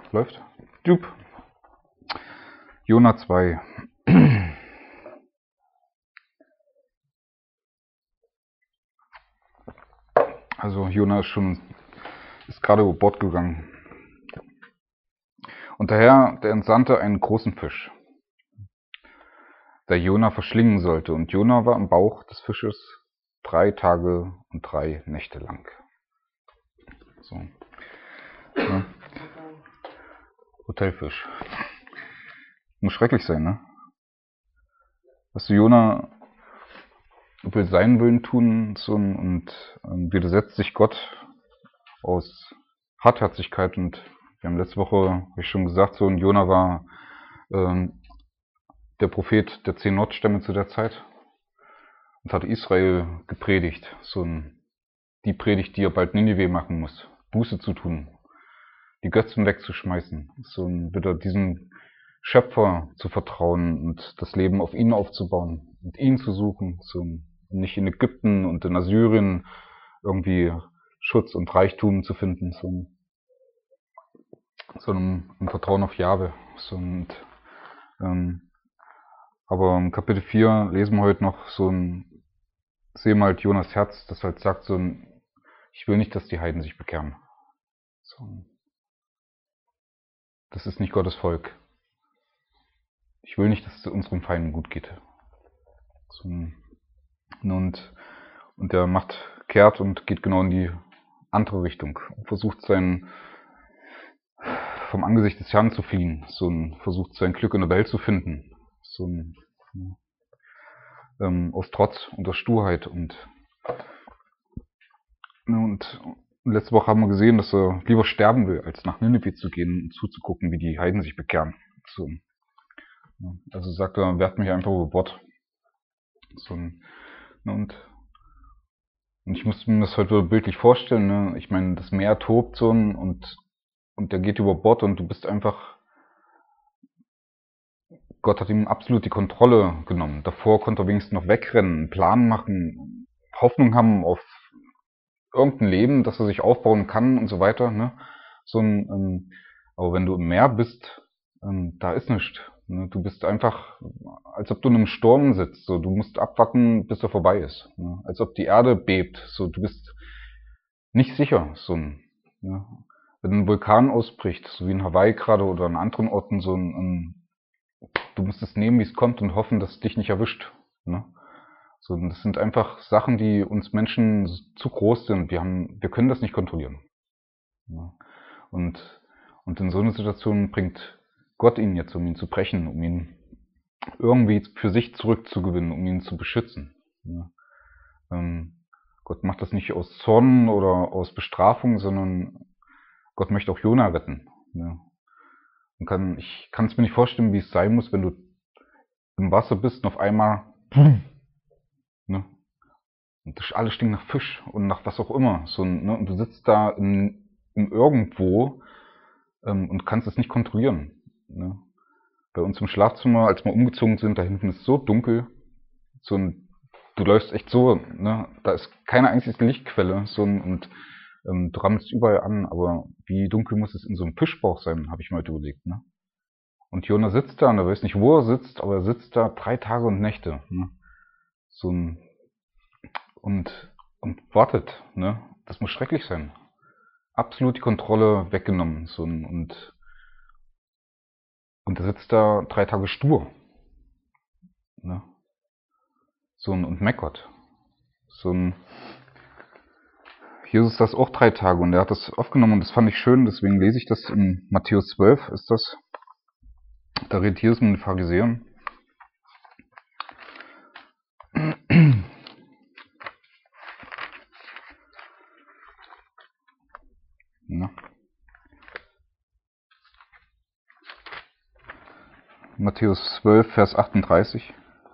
Läuft? Jup. Jona 2. Also Jona ist gerade über Bord gegangen. Und der Herr, der entsandte einen großen Fisch, der Jona verschlingen sollte. Und Jona war im Bauch des Fisches 3 Tage und 3 Nächte lang. So. Ja. Hotelfisch. Muss schrecklich sein, ne? Weißt du, Jona will seinen Willen tun und widersetzt sich Gott aus Hartherzigkeit. Und wir haben letzte Woche, wie schon gesagt, so ein Jona war der Prophet der 10 Nordstämme zu der Zeit und hat Israel gepredigt. Die Predigt, die er bald Ninive machen muss, Buße zu tun, die Götzen wegzuschmeißen, wieder diesem Schöpfer zu vertrauen und das Leben auf ihn aufzubauen und ihn zu suchen, nicht in Ägypten und in Assyrien irgendwie Schutz und Reichtum zu finden, sondern im Vertrauen auf Jahwe. Aber im Kapitel 4 lesen wir heute noch sehen wir halt Jonas Herz, das halt sagt ich will nicht, dass die Heiden sich bekehren. Das ist nicht Gottes Volk. Ich will nicht, dass es unseren Feinden gut geht. Und der kehrt und geht genau in die andere Richtung. Versucht vom Angesicht des Herrn zu fliehen. Versucht sein Glück in der Welt zu finden. Aus Trotz und aus Sturheit. Und letzte Woche haben wir gesehen, dass er lieber sterben will, als nach Ninive zu gehen und zuzugucken, wie die Heiden sich bekehren. Also sagt er, werft mich einfach über Bord. Und ich muss mir das heute bildlich vorstellen. Ne? Ich meine, das Meer tobt und der geht über Bord und du bist einfach. Gott hat ihm absolut die Kontrolle genommen. Davor konnte er wenigstens noch wegrennen, einen Plan machen, Hoffnung haben auf irgendein Leben, das er sich aufbauen kann und so weiter. Ne? Aber wenn du im Meer bist, da ist nichts. Ne? Du bist einfach, als ob du in einem Sturm sitzt. Du musst abwarten, bis er vorbei ist. Ne? Als ob die Erde bebt. Du bist nicht sicher. Ne? Wenn ein Vulkan ausbricht, so wie in Hawaii gerade oder an anderen Orten, du musst es nehmen, wie es kommt und hoffen, dass es dich nicht erwischt. Ne? Das sind einfach Sachen, die uns Menschen zu groß sind. Wir können das nicht kontrollieren. Ja. Und in so einer Situation bringt Gott ihn jetzt, um ihn zu brechen, um ihn irgendwie für sich zurückzugewinnen, um ihn zu beschützen. Ja. Gott macht das nicht aus Zorn oder aus Bestrafung, sondern Gott möchte auch Jona retten. Ja. Ich kann es mir nicht vorstellen, wie es sein muss, wenn du im Wasser bist und auf einmal ne? Und alles stinkt nach Fisch und nach was auch immer. Ne? Und du sitzt da im Irgendwo und kannst es nicht kontrollieren. Ne? Bei uns im Schlafzimmer, als wir umgezogen sind, da hinten ist so dunkel. Du läufst echt ne? Da ist keine einzige Lichtquelle. Du rammelst überall an. Aber wie dunkel muss es in so einem Fischbauch sein, habe ich mir heute überlegt. Ne? Und Jona sitzt da und er weiß nicht, wo er sitzt, aber er sitzt da 3 Tage und Nächte. Ne? Und wartet, ne? Das muss schrecklich sein. Absolut die Kontrolle weggenommen. Und er sitzt da 3 Tage stur. Ne? Und meckert. Jesus das auch 3 Tage und er hat das aufgenommen und das fand ich schön, deswegen lese ich das in Matthäus 12 ist das. Da redet Jesus mit den Pharisäern. Ja. Matthäus 12, Vers 38.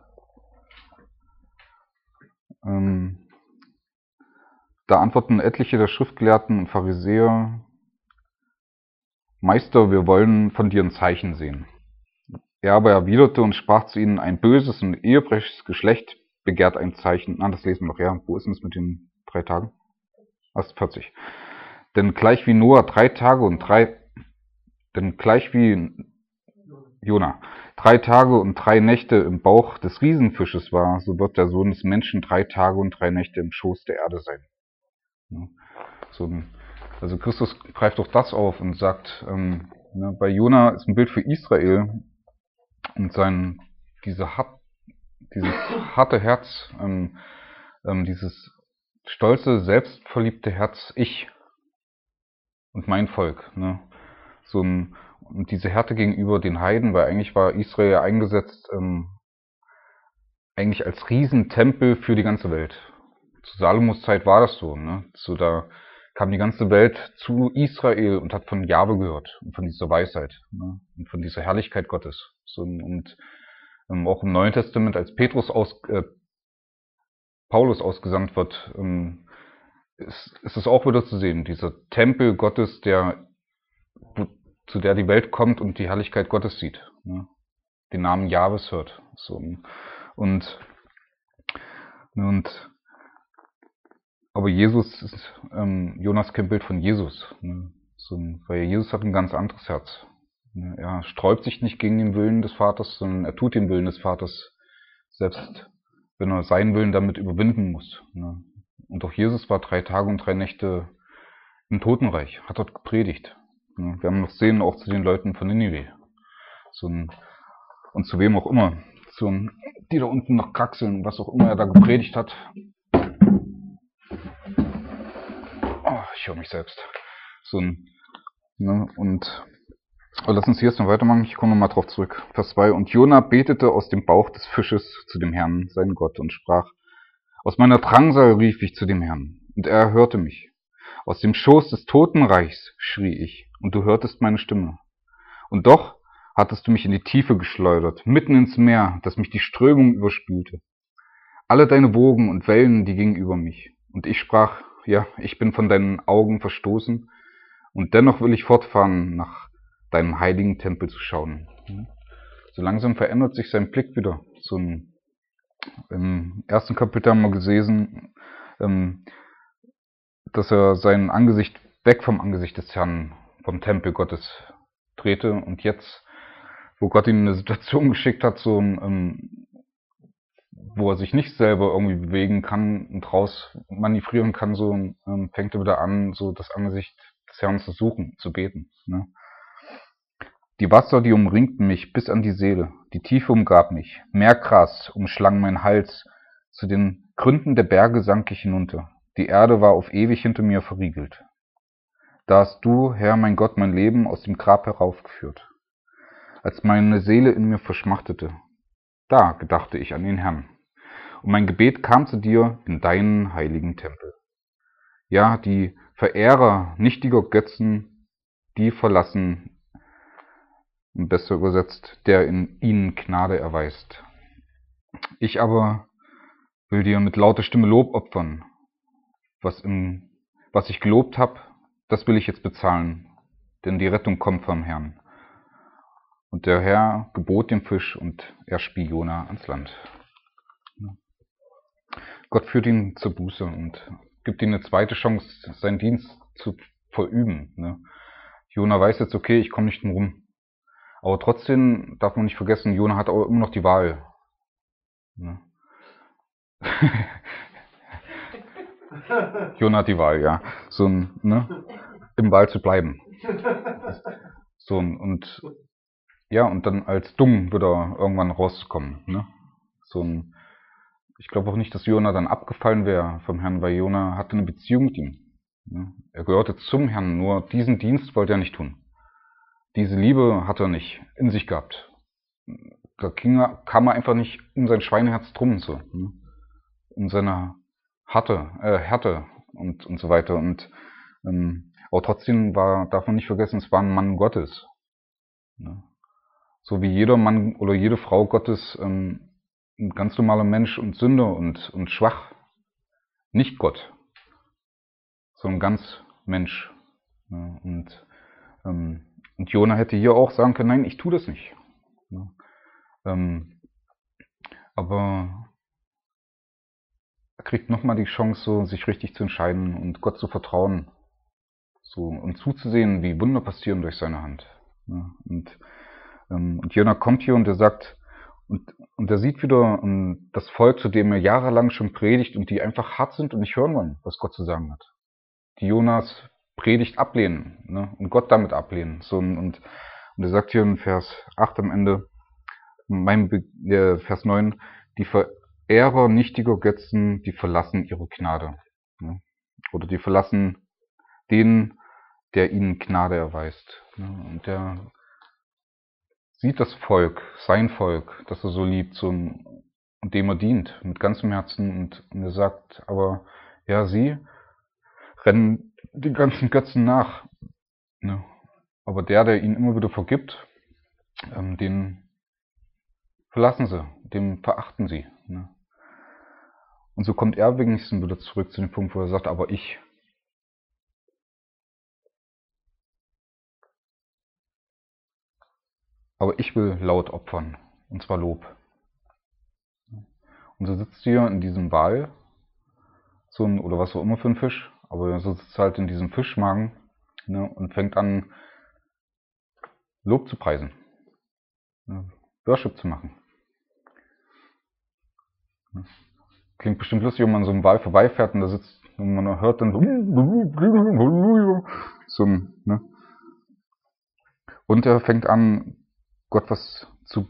Da antworten etliche der Schriftgelehrten und Pharisäer: Meister, wir wollen von dir ein Zeichen sehen. Er aber erwiderte und sprach zu ihnen: Ein böses und ehebreches Geschlecht begehrt ein Zeichen. Das lesen wir noch, ja. Wo ist denn es mit den 3 Tagen? 40. Denn gleich wie Noah 3 Tage und 3 Denn gleich wie Jona 3 Tage und 3 Nächte im Bauch des Riesenfisches war, so wird der Sohn des Menschen 3 Tage und 3 Nächte im Schoß der Erde sein. Ja, also Christus greift auch das auf und sagt, bei Jona ist ein Bild für Israel und dieses harte Herz, dieses stolze, selbstverliebte Herz, ich und mein Volk. Ne? Und diese Härte gegenüber den Heiden, weil eigentlich war Israel eingesetzt eigentlich als Riesentempel für die ganze Welt. Zu Salomos Zeit war das so. Ne? Da kam die ganze Welt zu Israel und hat von Jahwe gehört und von dieser Weisheit, ne? Und von dieser Herrlichkeit Gottes. Und auch im Neuen Testament, als Paulus ausgesandt wird, ist es auch wieder zu sehen, dieser Tempel Gottes, zu der die Welt kommt und die Herrlichkeit Gottes sieht, ne? Den Namen Jahwes hört. Aber Jesus ist, Jonas kein Bild von Jesus, ne? Weil Jesus hat ein ganz anderes Herz. Ne? Er sträubt sich nicht gegen den Willen des Vaters, sondern er tut den Willen des Vaters, selbst wenn er seinen Willen damit überwinden muss. Ne? Und auch Jesus war 3 Tage und 3 Nächte im Totenreich, hat dort gepredigt. Ne? Wir haben noch sehen, auch zu den Leuten von Ninive. Und zu wem auch immer. Die da unten noch kraxeln, was auch immer er da gepredigt hat. Oh, ich höre mich selbst. Aber lass uns hier erst mal weitermachen. Ich komme nochmal drauf zurück. Vers 2. Und Jona betete aus dem Bauch des Fisches zu dem Herrn, seinen Gott, und sprach: Aus meiner Drangsal rief ich zu dem Herrn, und er erhörte mich. Aus dem Schoß des Totenreichs schrie ich, und du hörtest meine Stimme. Und doch hattest du mich in die Tiefe geschleudert, mitten ins Meer, das mich die Strömung überspülte. Alle deine Wogen und Wellen, die gingen über mich. Und ich sprach: Ja, ich bin von deinen Augen verstoßen, und dennoch will ich fortfahren, nach deinem heiligen Tempel zu schauen. So langsam verändert sich sein Blick wieder. Im ersten Kapitel haben wir gesehen, dass er sein Angesicht weg vom Angesicht des Herrn, vom Tempel Gottes drehte, und jetzt, wo Gott ihn in eine Situation geschickt hat, wo er sich nicht selber irgendwie bewegen kann und raus manövrieren kann, fängt er wieder an, so das Angesicht des Herrn zu suchen, zu beten. Ne? Die Wasser, die umringten mich bis an die Seele, die Tiefe umgab mich, Meergras umschlang mein Hals, zu den Gründen der Berge sank ich hinunter, die Erde war auf ewig hinter mir verriegelt. Da hast du, Herr mein Gott, mein Leben aus dem Grab heraufgeführt. Als meine Seele in mir verschmachtete, da gedachte ich an den Herrn. Und mein Gebet kam zu dir in deinen heiligen Tempel. Ja, die Verehrer nichtiger Götzen, die verlassen, besser übersetzt, der in ihnen Gnade erweist. Ich aber will dir mit lauter Stimme Lob opfern. Was ich gelobt habe, das will ich jetzt bezahlen, denn die Rettung kommt vom Herrn. Und der Herr gebot dem Fisch, und er spie Jona ans Land. Gott führt ihn zur Buße und gibt ihm eine zweite Chance, seinen Dienst zu verüben. Ne? Jona weiß jetzt, okay, ich komme nicht drum rum. Aber trotzdem darf man nicht vergessen, Jona hat auch immer noch die Wahl. Ne? Jona hat die Wahl, ja. Im Wald zu bleiben. Und dann als dumm wieder irgendwann rauszukommen. Ne? Ich glaube auch nicht, dass Jona dann abgefallen wäre vom Herrn, weil Jona hatte eine Beziehung mit ihm. Ne? Er gehörte zum Herrn, nur diesen Dienst wollte er nicht tun. Diese Liebe hat er nicht in sich gehabt. Da kam er einfach nicht um sein Schweineherz drum, ne? Um seine Härte und so weiter. Aber trotzdem darf man nicht vergessen, es war ein Mann Gottes. Ne? So wie jeder Mann oder jede Frau Gottes ein ganz normaler Mensch und Sünder und schwach. Nicht Gott, sondern ganz Mensch. Ne? Und Jona hätte hier auch sagen können, nein, ich tue das nicht. Ne? Aber er kriegt nochmal die Chance, sich richtig zu entscheiden und Gott zu vertrauen. Und zuzusehen, wie Wunder passieren durch seine Hand. Ja, und Jona kommt hier und er sagt, und er sieht wieder das Volk, zu dem er jahrelang schon predigt und die einfach hart sind und nicht hören wollen, was Gott zu sagen hat. Die Jonas Predigt ablehnen, ne, und Gott damit ablehnen. Und er sagt hier in Vers 8 am Ende, Vers 9, die Verehrer nichtiger Götzen, die verlassen ihre Gnade. Ne? Oder die verlassen den, der ihnen Gnade erweist. Ne? Und der sieht das Volk, sein Volk, das er so liebt, und dem er dient, mit ganzem Herzen. Und er sagt, aber ja, sie rennen den ganzen Götzen nach. Ne? Aber der ihnen immer wieder vergibt, den verlassen sie, den verachten sie. Ne? Und so kommt er wenigstens wieder zurück zu dem Punkt, wo er sagt, aber ich will laut opfern, und zwar Lob. Und so sitzt hier in diesem Wal, oder was auch immer für ein Fisch, aber so sitzt halt in diesem Fischmagen, ne, und fängt an, Lob zu preisen, ne, Worship zu machen. Klingt bestimmt lustig, wenn man an so einem Wal vorbeifährt und da sitzt, und man hört dann so, ne. Und er fängt an, Gott was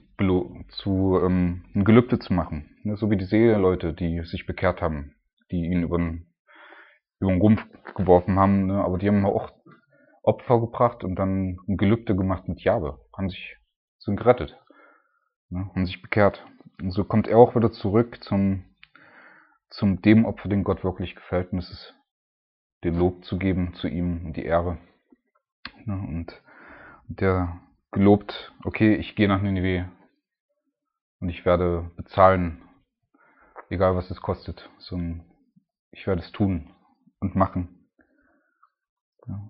ein Gelübde zu machen, ne, so wie die Seeleute, die sich bekehrt haben, die ihn über den Rumpf geworfen haben, ne, aber die haben auch Opfer gebracht und dann ein Gelübde gemacht mit Jahwe, sind gerettet, ne, haben sich bekehrt. Und so kommt er auch wieder zurück zum dem Opfer, dem Gott wirklich gefällt, und das ist den Lob zu geben zu ihm und die Ehre. Ne, und der gelobt, okay, ich gehe nach Ninive und ich werde bezahlen, egal was es kostet. Ich werde es tun und machen. Ja.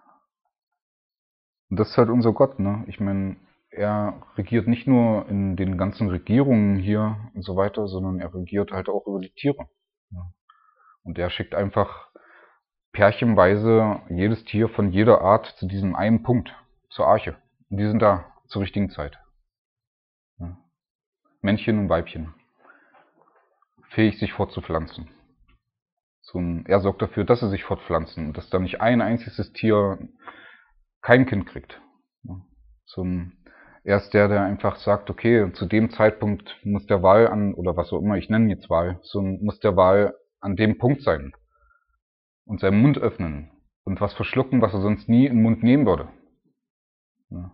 Und das ist halt unser Gott, ne? Ich meine, er regiert nicht nur in den ganzen Regierungen hier und so weiter, sondern er regiert halt auch über die Tiere. Ja. Und er schickt einfach pärchenweise jedes Tier von jeder Art zu diesem einen Punkt, zur Arche. Und die sind da zur richtigen Zeit. Ja. Männchen und Weibchen. Fähig, sich fortzupflanzen. Er sorgt dafür, dass sie sich fortpflanzen und dass da nicht ein einziges Tier kein Kind kriegt. Ja. Er ist der einfach sagt, okay, zu dem Zeitpunkt muss der Wal oder was auch immer, ich nenne ihn jetzt Wal, muss der Wal an dem Punkt sein und seinen Mund öffnen und was verschlucken, was er sonst nie in den Mund nehmen würde. Ja.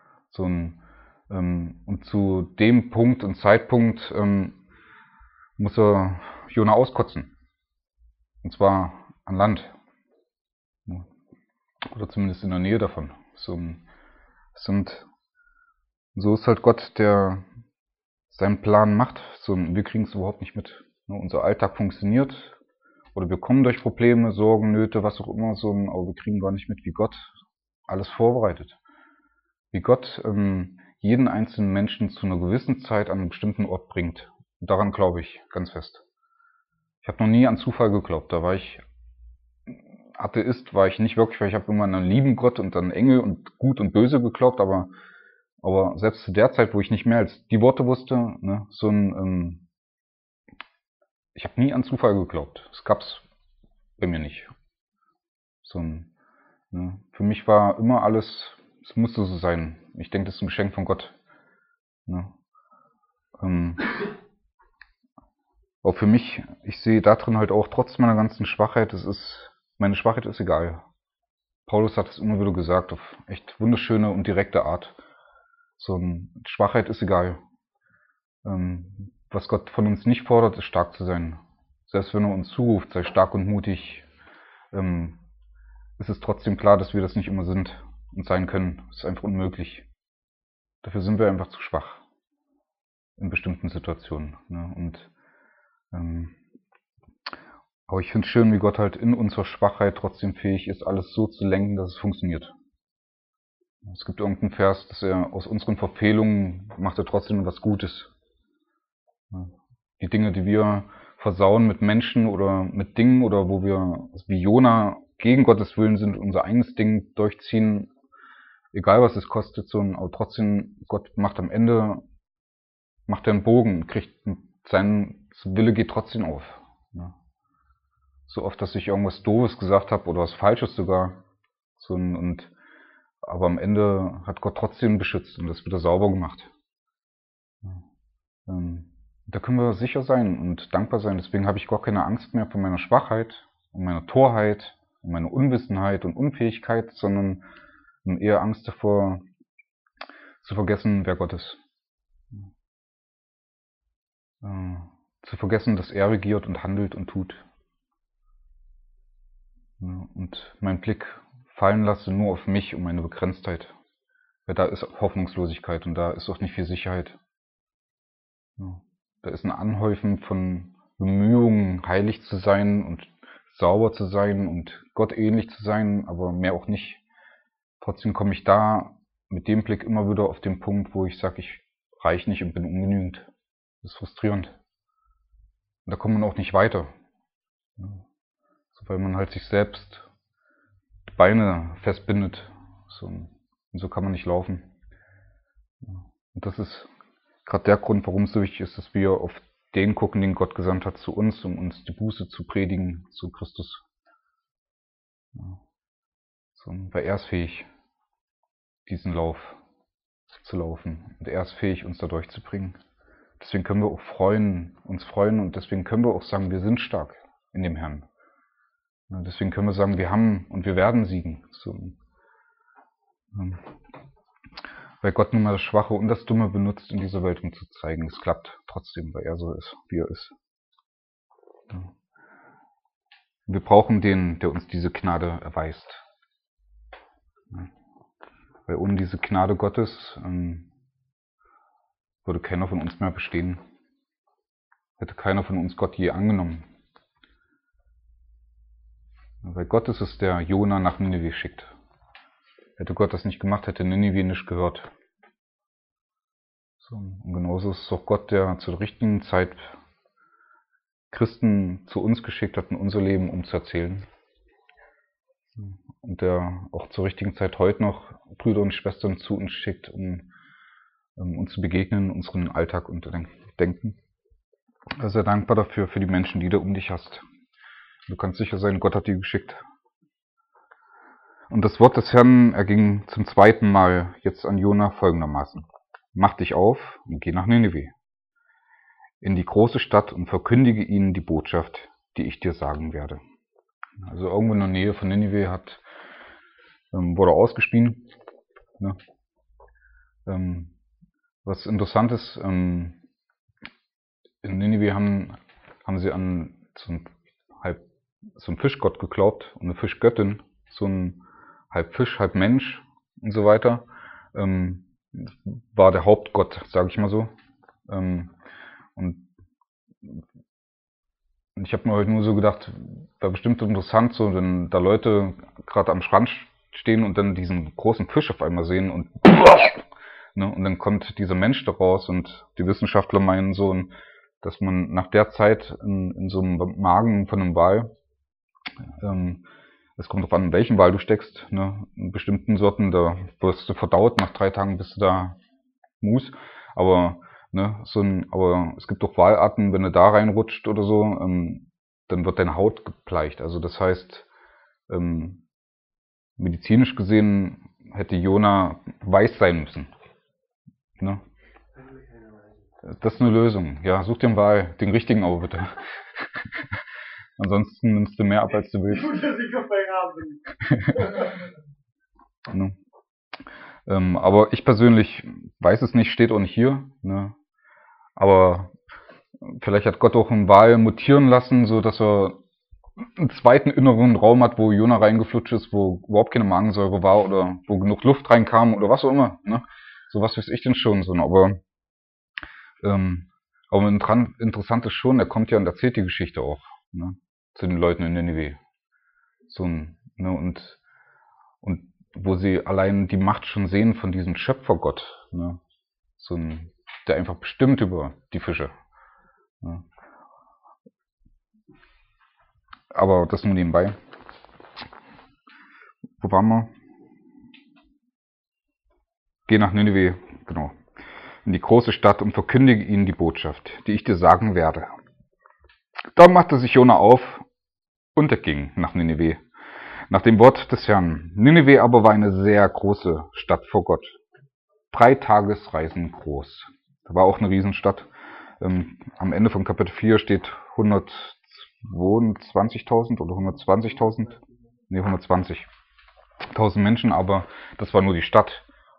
Und zu dem Punkt und Zeitpunkt muss er Jona auskotzen. Und zwar an Land. Ja. Oder zumindest in der Nähe davon. So ist halt Gott, der seinen Plan macht. Wir kriegen es überhaupt nicht mit. Unser Alltag funktioniert. Oder wir kommen durch Probleme, Sorgen, Nöte, was auch immer, aber wir kriegen gar nicht mit, wie Gott alles vorbereitet. Wie Gott jeden einzelnen Menschen zu einer gewissen Zeit an einen bestimmten Ort bringt. Und daran glaube ich ganz fest. Ich habe noch nie an Zufall geglaubt. Da war ich Atheist, war ich nicht wirklich, weil ich habe immer an einen lieben Gott und an Engel und Gut und Böse geglaubt, aber selbst zu der Zeit, wo ich nicht mehr als die Worte wusste, ne, ich habe nie an Zufall geglaubt. Das gab's bei mir nicht. Ne, für mich war immer alles, es musste so sein. Ich denke, das ist ein Geschenk von Gott. Ne. Aber für mich, ich sehe da drin halt auch trotz meiner ganzen Schwachheit, meine Schwachheit ist egal. Paulus hat es immer wieder gesagt, auf echt wunderschöne und direkte Art. Schwachheit ist egal. Was Gott von uns nicht fordert, ist stark zu sein. Selbst wenn er uns zuruft, sei stark und mutig, ist es trotzdem klar, dass wir das nicht immer sind und sein können. Das ist einfach unmöglich. Dafür sind wir einfach zu schwach in bestimmten Situationen. Ne? Aber ich finde es schön, wie Gott halt in unserer Schwachheit trotzdem fähig ist, alles so zu lenken, dass es funktioniert. Es gibt irgendeinen Vers, dass er aus unseren Verfehlungen macht er trotzdem was Gutes. Die Dinge, die wir versauen mit Menschen oder mit Dingen oder wo wir wie Jona gegen Gottes Willen sind, unser eigenes Ding durchziehen, egal was es kostet, so, aber trotzdem, Gott macht am Ende, macht er einen Bogen, sein Wille geht trotzdem auf. Ne? So oft, dass ich irgendwas Doofes gesagt habe oder was Falsches sogar, aber am Ende hat Gott trotzdem beschützt und das wieder sauber gemacht. Da können wir sicher sein und dankbar sein. Deswegen habe ich gar keine Angst mehr vor meiner Schwachheit und meiner Torheit und meiner Unwissenheit und Unfähigkeit, sondern eher Angst davor, zu vergessen, wer Gott ist. Zu vergessen, dass er regiert und handelt und tut. Und meinen Blick fallen lasse nur auf mich und meine Begrenztheit. Weil da ist Hoffnungslosigkeit und da ist auch nicht viel Sicherheit. Da ist ein Anhäufen von Bemühungen, heilig zu sein und sauber zu sein und Gott ähnlich zu sein, aber mehr auch nicht. Trotzdem komme ich da mit dem Blick immer wieder auf den Punkt, wo ich sage, ich reiche nicht und bin ungenügend. Das ist frustrierend. Und da kommt man auch nicht weiter. Weil man halt sich selbst die Beine festbindet. Und so kann man nicht laufen. Und das ist gerade der Grund, warum es so wichtig ist, dass wir auf den gucken, den Gott gesandt hat zu uns, um uns die Buße zu predigen zu Christus. Weil er ist fähig, diesen Lauf zu laufen. Und er ist fähig, uns da durchzubringen. Deswegen können wir auch uns freuen und deswegen können wir auch sagen, wir sind stark in dem Herrn. Deswegen können wir sagen, wir haben und wir werden siegen. Weil Gott nun mal das Schwache und das Dumme benutzt in dieser Welt, um zu zeigen, es klappt trotzdem, weil er so ist, wie er ist. Wir brauchen den, der uns diese Gnade erweist. Weil ohne diese Gnade Gottes würde keiner von uns mehr bestehen. Hätte keiner von uns Gott je angenommen. Weil Gott ist es, der Jona nach Ninive schickt. Hätte Gott das nicht gemacht, hätte Ninive nicht gehört. Und genauso ist es auch Gott, der zur richtigen Zeit Christen zu uns geschickt hat in unser Leben, um zu erzählen. Und der auch zur richtigen Zeit heute noch Brüder und Schwestern zu uns schickt, um uns zu begegnen, unseren Alltag unterdenken. Ich bin sehr dankbar dafür, für die Menschen, die du um dich hast. Du kannst sicher sein, Gott hat die geschickt. Und das Wort des Herrn erging zum zweiten Mal jetzt an Jona folgendermaßen. Mach dich auf und geh nach Ninive, in die große Stadt und verkündige ihnen die Botschaft, die ich dir sagen werde. Also irgendwo in der Nähe von Ninive wurde ausgespien. Ne? Was interessant ist, in Ninive haben sie an so einen Fischgott geglaubt und eine Fischgöttin, so ein halb Fisch, halb Mensch und so weiter, war der Hauptgott, sage ich mal so. Und ich habe mir heute nur so gedacht, war bestimmt interessant, so wenn da Leute gerade am Strand stehen und dann diesen großen Fisch auf einmal sehen und und dann kommt dieser Mensch da raus und die Wissenschaftler meinen so, dass man nach der Zeit in so einem Magen von einem Wal, es kommt darauf an, in welchem Wal du steckst, ne? In bestimmten Sorten, da wirst du verdaut, nach 3 Tagen bist du da Mus, aber aber es gibt auch Walarten, wenn du da reinrutscht oder so, dann wird deine Haut gebleicht. Also das heißt, medizinisch gesehen hätte Jona weiß sein müssen. Ne? Das ist eine Lösung. Ja, such dir einen Wal, den richtigen aber bitte. Ansonsten nimmst du mehr ab, als du willst. Ne? Aber ich persönlich weiß es nicht, steht auch nicht hier. Ne? Aber vielleicht hat Gott auch einen Wal mutieren lassen, so dass er einen zweiten inneren Raum hat, wo Jona reingeflutscht ist, wo überhaupt keine Magensäure war oder wo genug Luft reinkam oder was auch immer. Ne? So was weiß ich denn schon. So, aber interessant ist schon, er kommt ja und erzählt die Geschichte auch, ne, zu den Leuten in Ninive. Und wo sie allein die Macht schon sehen von diesem Schöpfergott, ne, der einfach bestimmt über die Fische. Ne. Aber das nur nebenbei. Wo waren wir? Geh nach Nineveh, genau, in die große Stadt und verkündige ihnen die Botschaft, die ich dir sagen werde. Da machte sich Jona auf und er ging nach Nineveh, nach dem Wort des Herrn. Nineveh aber war eine sehr große Stadt vor Gott. 3 Tagesreisen groß. Da war auch eine Riesenstadt. Am Ende von Kapitel 4 steht 122.000 oder 120.000. Ne, 120.000 Menschen, aber das war nur die Stadt.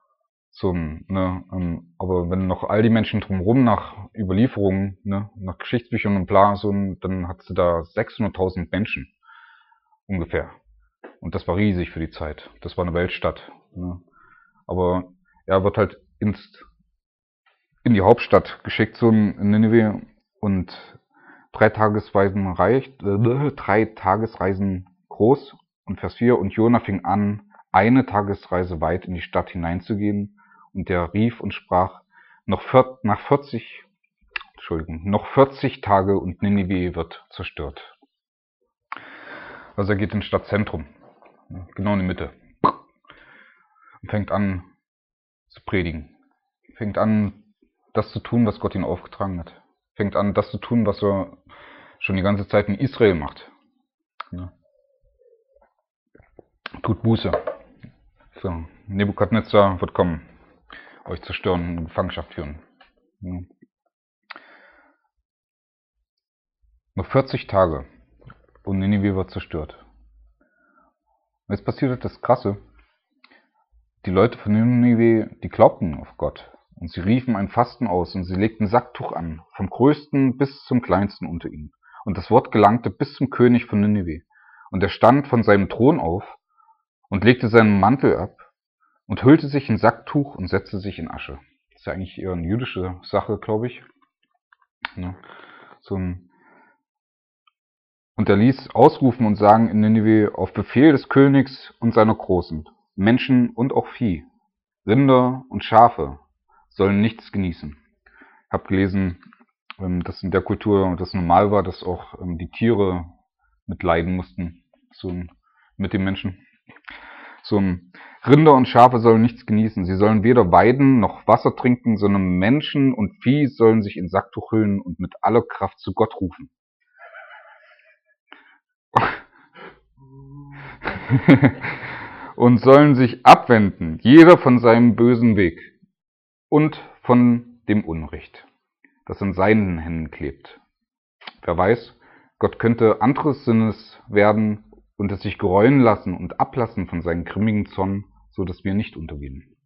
Aber wenn noch all die Menschen drumherum nach Überlieferungen, ne, nach Geschichtsbüchern und bla, dann hat sie da 600.000 Menschen ungefähr. Und das war riesig für die Zeit. Das war eine Weltstadt. Ne. Aber er wird halt in die Hauptstadt geschickt, in Nineveh, und 3 Tagesreisen groß. Und Vers 4, und Jona fing an, eine Tagesreise weit in die Stadt hineinzugehen, und der rief und sprach, noch 40 Tage und Ninive wird zerstört. Also er geht ins Stadtzentrum, genau in die Mitte, und fängt an zu predigen. Fängt an, das zu tun, was Gott ihm aufgetragen hat. Fängt an, das zu tun, was er schon die ganze Zeit in Israel macht. Ja. Tut Buße. So, Nebukadnezar wird kommen, euch zerstören und in Gefangenschaft führen. Ja. Noch 40 Tage und Ninive wird zerstört. Und jetzt passiert das Krasse. Die Leute von Ninive, die glaubten auf Gott. Und sie riefen ein Fasten aus und sie legten Sacktuch an, vom Größten bis zum Kleinsten unter ihnen. Und das Wort gelangte bis zum König von Ninive. Und er stand von seinem Thron auf und legte seinen Mantel ab und hüllte sich in Sacktuch und setzte sich in Asche. Das ist ja eigentlich eher eine jüdische Sache, glaube ich. Ja, und er ließ ausrufen und sagen in Ninive auf Befehl des Königs und seiner Großen, Menschen und auch Vieh, Rinder und Schafe sollen nichts genießen. Ich habe gelesen, dass in der Kultur das normal war, dass auch die Tiere mitleiden mussten mit den Menschen. Rinder und Schafe sollen nichts genießen. Sie sollen weder weiden noch Wasser trinken, sondern Menschen und Vieh sollen sich in Sacktuch hüllen und mit aller Kraft zu Gott rufen. Und sollen sich abwenden, jeder von seinem bösen Weg und von dem Unrecht, das in seinen Händen klebt. Wer weiß, Gott könnte anderes Sinnes werden und es sich gereuen lassen und ablassen von seinen grimmigen Zorn, so dass wir nicht untergehen.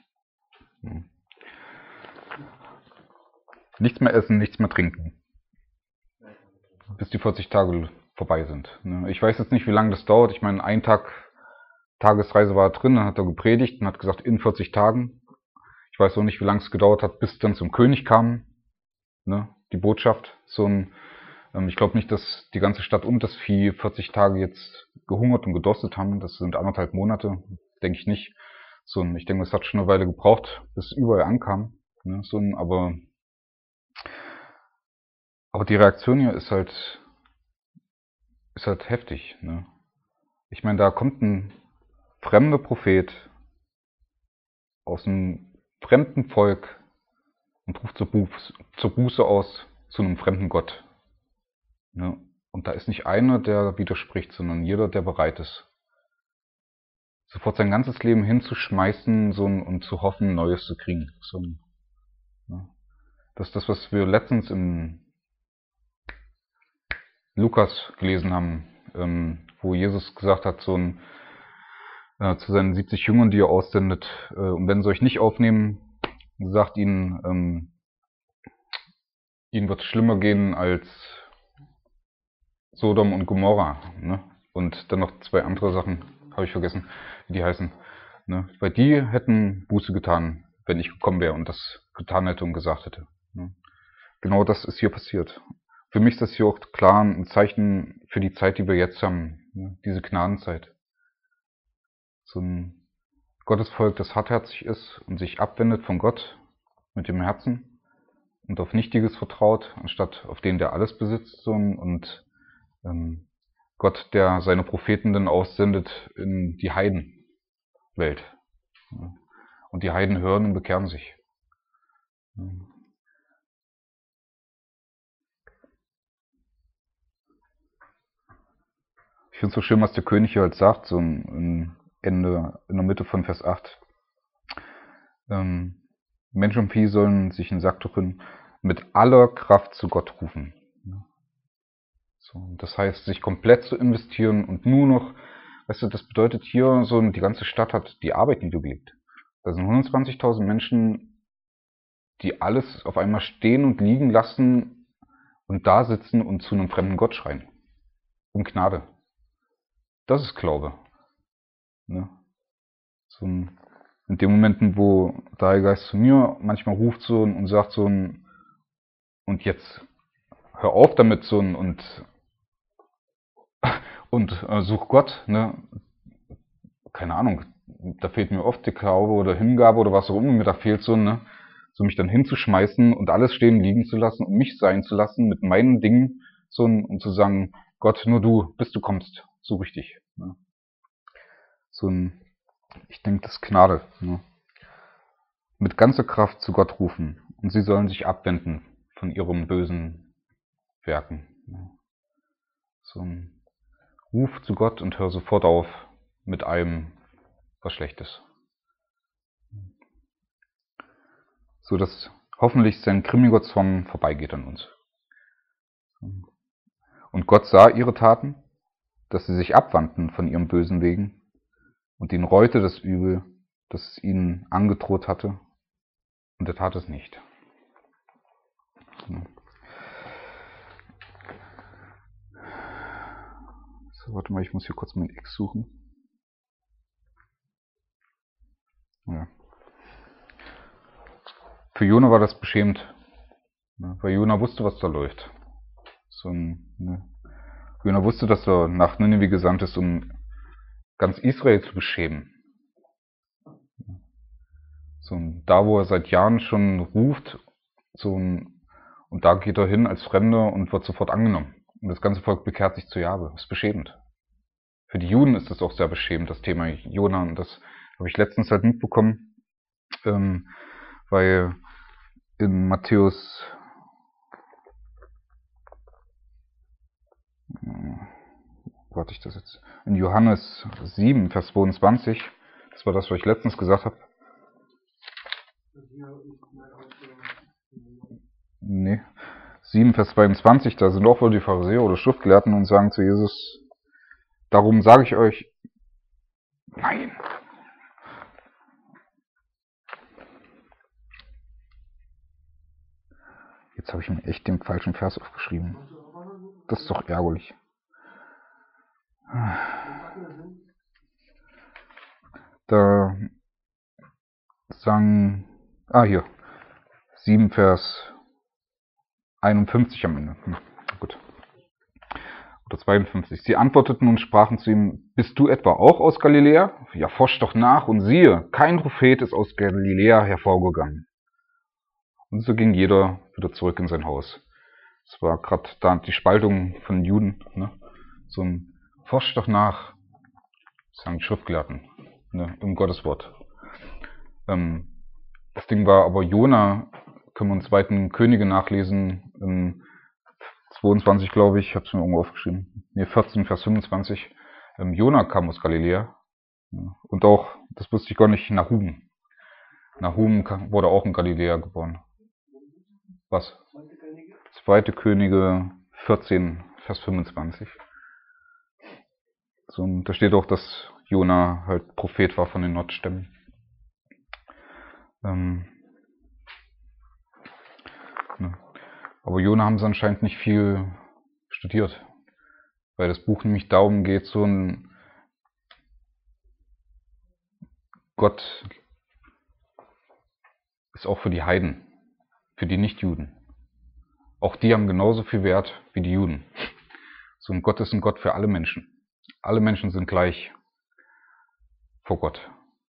Nichts mehr essen, nichts mehr trinken, bis die 40 Tage vorbei sind. Ich weiß jetzt nicht, wie lange das dauert. Ich meine, Tagesreise war er drin, dann hat er gepredigt und hat gesagt, in 40 Tagen. Ich weiß auch nicht, wie lange es gedauert hat, bis dann zum König kam, die Botschaft. Ich glaube nicht, dass die ganze Stadt und das Vieh 40 Tage jetzt gehungert und gedurstet haben. Das sind 1,5 Monate, denke ich nicht. Ich denke, es hat schon eine Weile gebraucht, bis es überall ankam. Aber die Reaktion hier ist halt heftig. Ich meine, da kommt ein fremder Prophet aus einem fremden Volk und ruft zur Buße aus zu einem fremden Gott. Und da ist nicht einer, der widerspricht, sondern jeder, der bereit ist, sofort sein ganzes Leben hinzuschmeißen und zu hoffen, Neues zu kriegen. Das ist das, was wir letztens im Lukas gelesen haben, wo Jesus gesagt hat, zu seinen 70 Jüngern, die er aussendet, und wenn sie euch nicht aufnehmen, sagt ihnen, ihnen wird es schlimmer gehen als Sodom und Gomorra. Und dann noch 2 andere Sachen, habe ich vergessen, wie die heißen. Weil die hätten Buße getan, wenn ich gekommen wäre und das getan hätte und gesagt hätte. Genau das ist hier passiert. Für mich ist das hier auch klar ein Zeichen für die Zeit, die wir jetzt haben, diese Gnadenzeit. So ein Gottesvolk, das hartherzig ist und sich abwendet von Gott mit dem Herzen und auf Nichtiges vertraut, anstatt auf den, der alles besitzt, und Gott, der seine Propheten dann aussendet in die Heidenwelt. Und die Heiden hören und bekehren sich. Ich finde es so schön, was der König hier halt sagt, so im Ende, in der Mitte von Vers 8. Mensch und Vieh sollen sich in Sacktuchen mit aller Kraft zu Gott rufen. So, das heißt, sich komplett zu investieren und nur noch, weißt du, das bedeutet hier, so die ganze Stadt hat die Arbeit niedergelegt. Da sind 120.000 Menschen, die alles auf einmal stehen und liegen lassen und da sitzen und zu einem fremden Gott schreien. Um Gnade. Das ist Glaube. Ne? So in den Momenten, wo der Heilige Geist zu mir manchmal ruft so und sagt so und jetzt hör auf damit so und such Gott, ne? Keine Ahnung, da fehlt mir oft die Glaube oder Hingabe oder was auch immer mir da fehlt so, ne? So mich dann hinzuschmeißen und alles stehen liegen zu lassen und mich sein zu lassen mit meinen Dingen so und zu sagen, Gott, nur du, bis du kommst, so richtig. Ne? So ich denke, das ist Gnade. Ne? Mit ganzer Kraft zu Gott rufen und sie sollen sich abwenden von ihren bösen Werken. Ne? So ein Ruf zu Gott und hör sofort auf mit allem, was schlecht ist. So dass hoffentlich sein grimmiger Zorn vorbeigeht an uns. Und Gott sah ihre Taten, dass sie sich abwandten von ihren bösen Wegen und ihn reute das Übel, das es ihnen angedroht hatte, und er tat es nicht. So, warte mal, ich muss hier kurz mein X suchen. Ja. Für Jona war das beschämend, ne, weil Jona wusste, was da läuft. Jona wusste, dass er nach Nineveh gesandt ist, um ganz Israel zu beschämen. Da, wo er seit Jahren schon ruft, und da geht er hin als Fremder und wird sofort angenommen. Und das ganze Volk bekehrt sich zu Jahwe. Das ist beschämend. Für die Juden ist das auch sehr beschämend, das Thema Jona. Und das habe ich letztens halt mitbekommen, weil in Matthäus warte ich das jetzt, in Johannes 7, Vers 22, das war das, was ich letztens gesagt habe. Nee, 7, Vers 22, da sind auch wohl die Pharisäer oder Schriftgelehrten und sagen zu Jesus, darum sage ich euch, nein. Jetzt habe ich mir echt den falschen Vers aufgeschrieben. Das ist doch ärgerlich. Da sagen, hier, 7 Vers 51 am Ende. Gut. Oder 52. Sie antworteten und sprachen zu ihm, bist du etwa auch aus Galiläa? Ja, forsch doch nach und siehe, kein Prophet ist aus Galiläa hervorgegangen. Und so ging jeder wieder zurück in sein Haus. Es war gerade da die Spaltung von Juden. Ne? So ein forsch doch nach, sagen die Schriftgelehrten, ne, im Gotteswort. Das Ding war aber Jona, können wir in 2. Könige nachlesen, 22, glaube ich habe es mir irgendwo aufgeschrieben. 14, Vers 25. Jona kam aus Galiläa. Und auch, das wusste ich gar nicht, Nahum. Nahum wurde auch in Galiläa geboren. Was? 2. Könige 14, Vers 25. So, und da steht auch, dass Jona halt Prophet war von den Nordstämmen. Aber Jona haben sie anscheinend nicht viel studiert, weil das Buch nämlich darum geht, so ein Gott ist auch für die Heiden, für die Nichtjuden. Auch die haben genauso viel Wert wie die Juden. So ein Gott ist ein Gott für alle Menschen. Alle Menschen sind gleich vor Gott.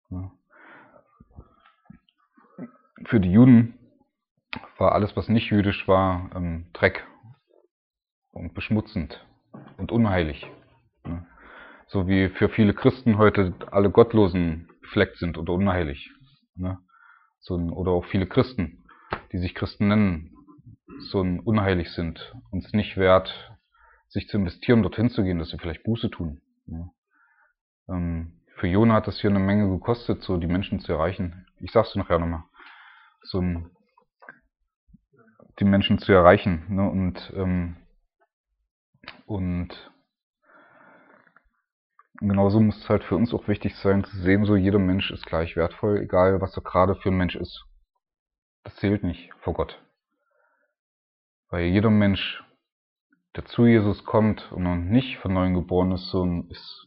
Für die Juden war alles, was nicht jüdisch war, Dreck und beschmutzend und unheilig. So wie für viele Christen heute alle Gottlosen befleckt sind oder unheilig. Ne? Oder auch viele Christen, die sich Christen nennen, unheilig sind, uns nicht wert, sich zu investieren, dorthin zu gehen, dass sie vielleicht Buße tun. Ne? Für Jona hat das hier eine Menge gekostet, die Menschen zu erreichen. Ich sag's dir nachher nochmal. Die Menschen zu erreichen. Ne? Und genauso muss es halt für uns auch wichtig sein, zu sehen, jeder Mensch ist gleich wertvoll, egal was er gerade für ein Mensch ist. Das zählt nicht vor Gott. Weil jeder Mensch, der zu Jesus kommt und noch nicht von neuem geboren ist, ist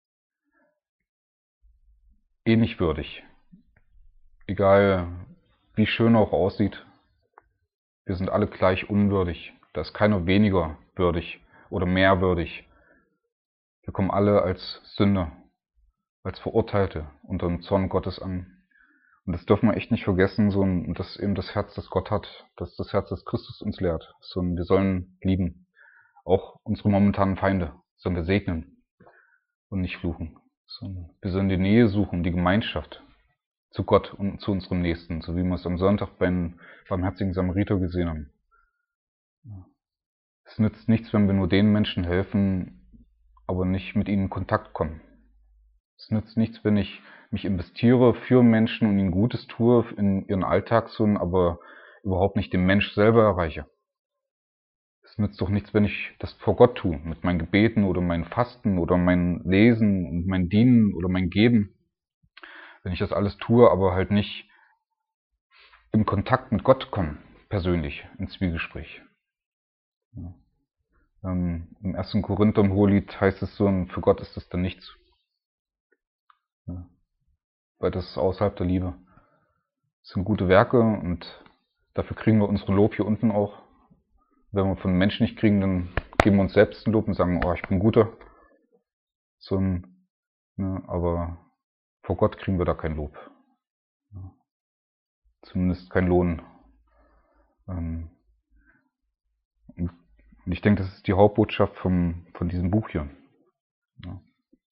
eh nicht würdig. Egal wie schön er auch aussieht, wir sind alle gleich unwürdig. Da ist keiner weniger würdig oder mehr würdig. Wir kommen alle als Sünder, als Verurteilte unter dem Zorn Gottes an. Und das dürfen wir echt nicht vergessen, und das ist eben das Herz, das Gott hat, das ist das Herz, das Christus uns lehrt. Wir sollen lieben, auch unsere momentanen Feinde, sollen wir segnen und nicht fluchen. Wir sollen die Nähe suchen, die Gemeinschaft zu Gott und zu unserem Nächsten, so wie wir es am Sonntag beim barmherzigen Samariter gesehen haben. Es nützt nichts, wenn wir nur den Menschen helfen, aber nicht mit ihnen in Kontakt kommen. Es nützt nichts, wenn ich mich investiere für Menschen und ihnen Gutes tue in ihren Alltag, aber überhaupt nicht den Mensch selber erreiche. Es nützt doch nichts, wenn ich das vor Gott tue, mit meinen Gebeten oder meinen Fasten oder mein Lesen und mein Dienen oder mein Geben. Wenn ich das alles tue, aber halt nicht in Kontakt mit Gott komme, persönlich, ins Zwiegespräch. Ja. Im 1. Korinther im Hohelied heißt es für Gott ist das dann nichts. Ja. Weil das ist außerhalb der Liebe. Das sind gute Werke und dafür kriegen wir unsere Lob hier unten auch. Wenn wir von Menschen nicht kriegen, dann geben wir uns selbst ein Lob und sagen, oh, ich bin guter. Aber vor Gott kriegen wir da kein Lob. Ja. Zumindest kein Lohn. Und ich denke, das ist die Hauptbotschaft von diesem Buch hier. Ja.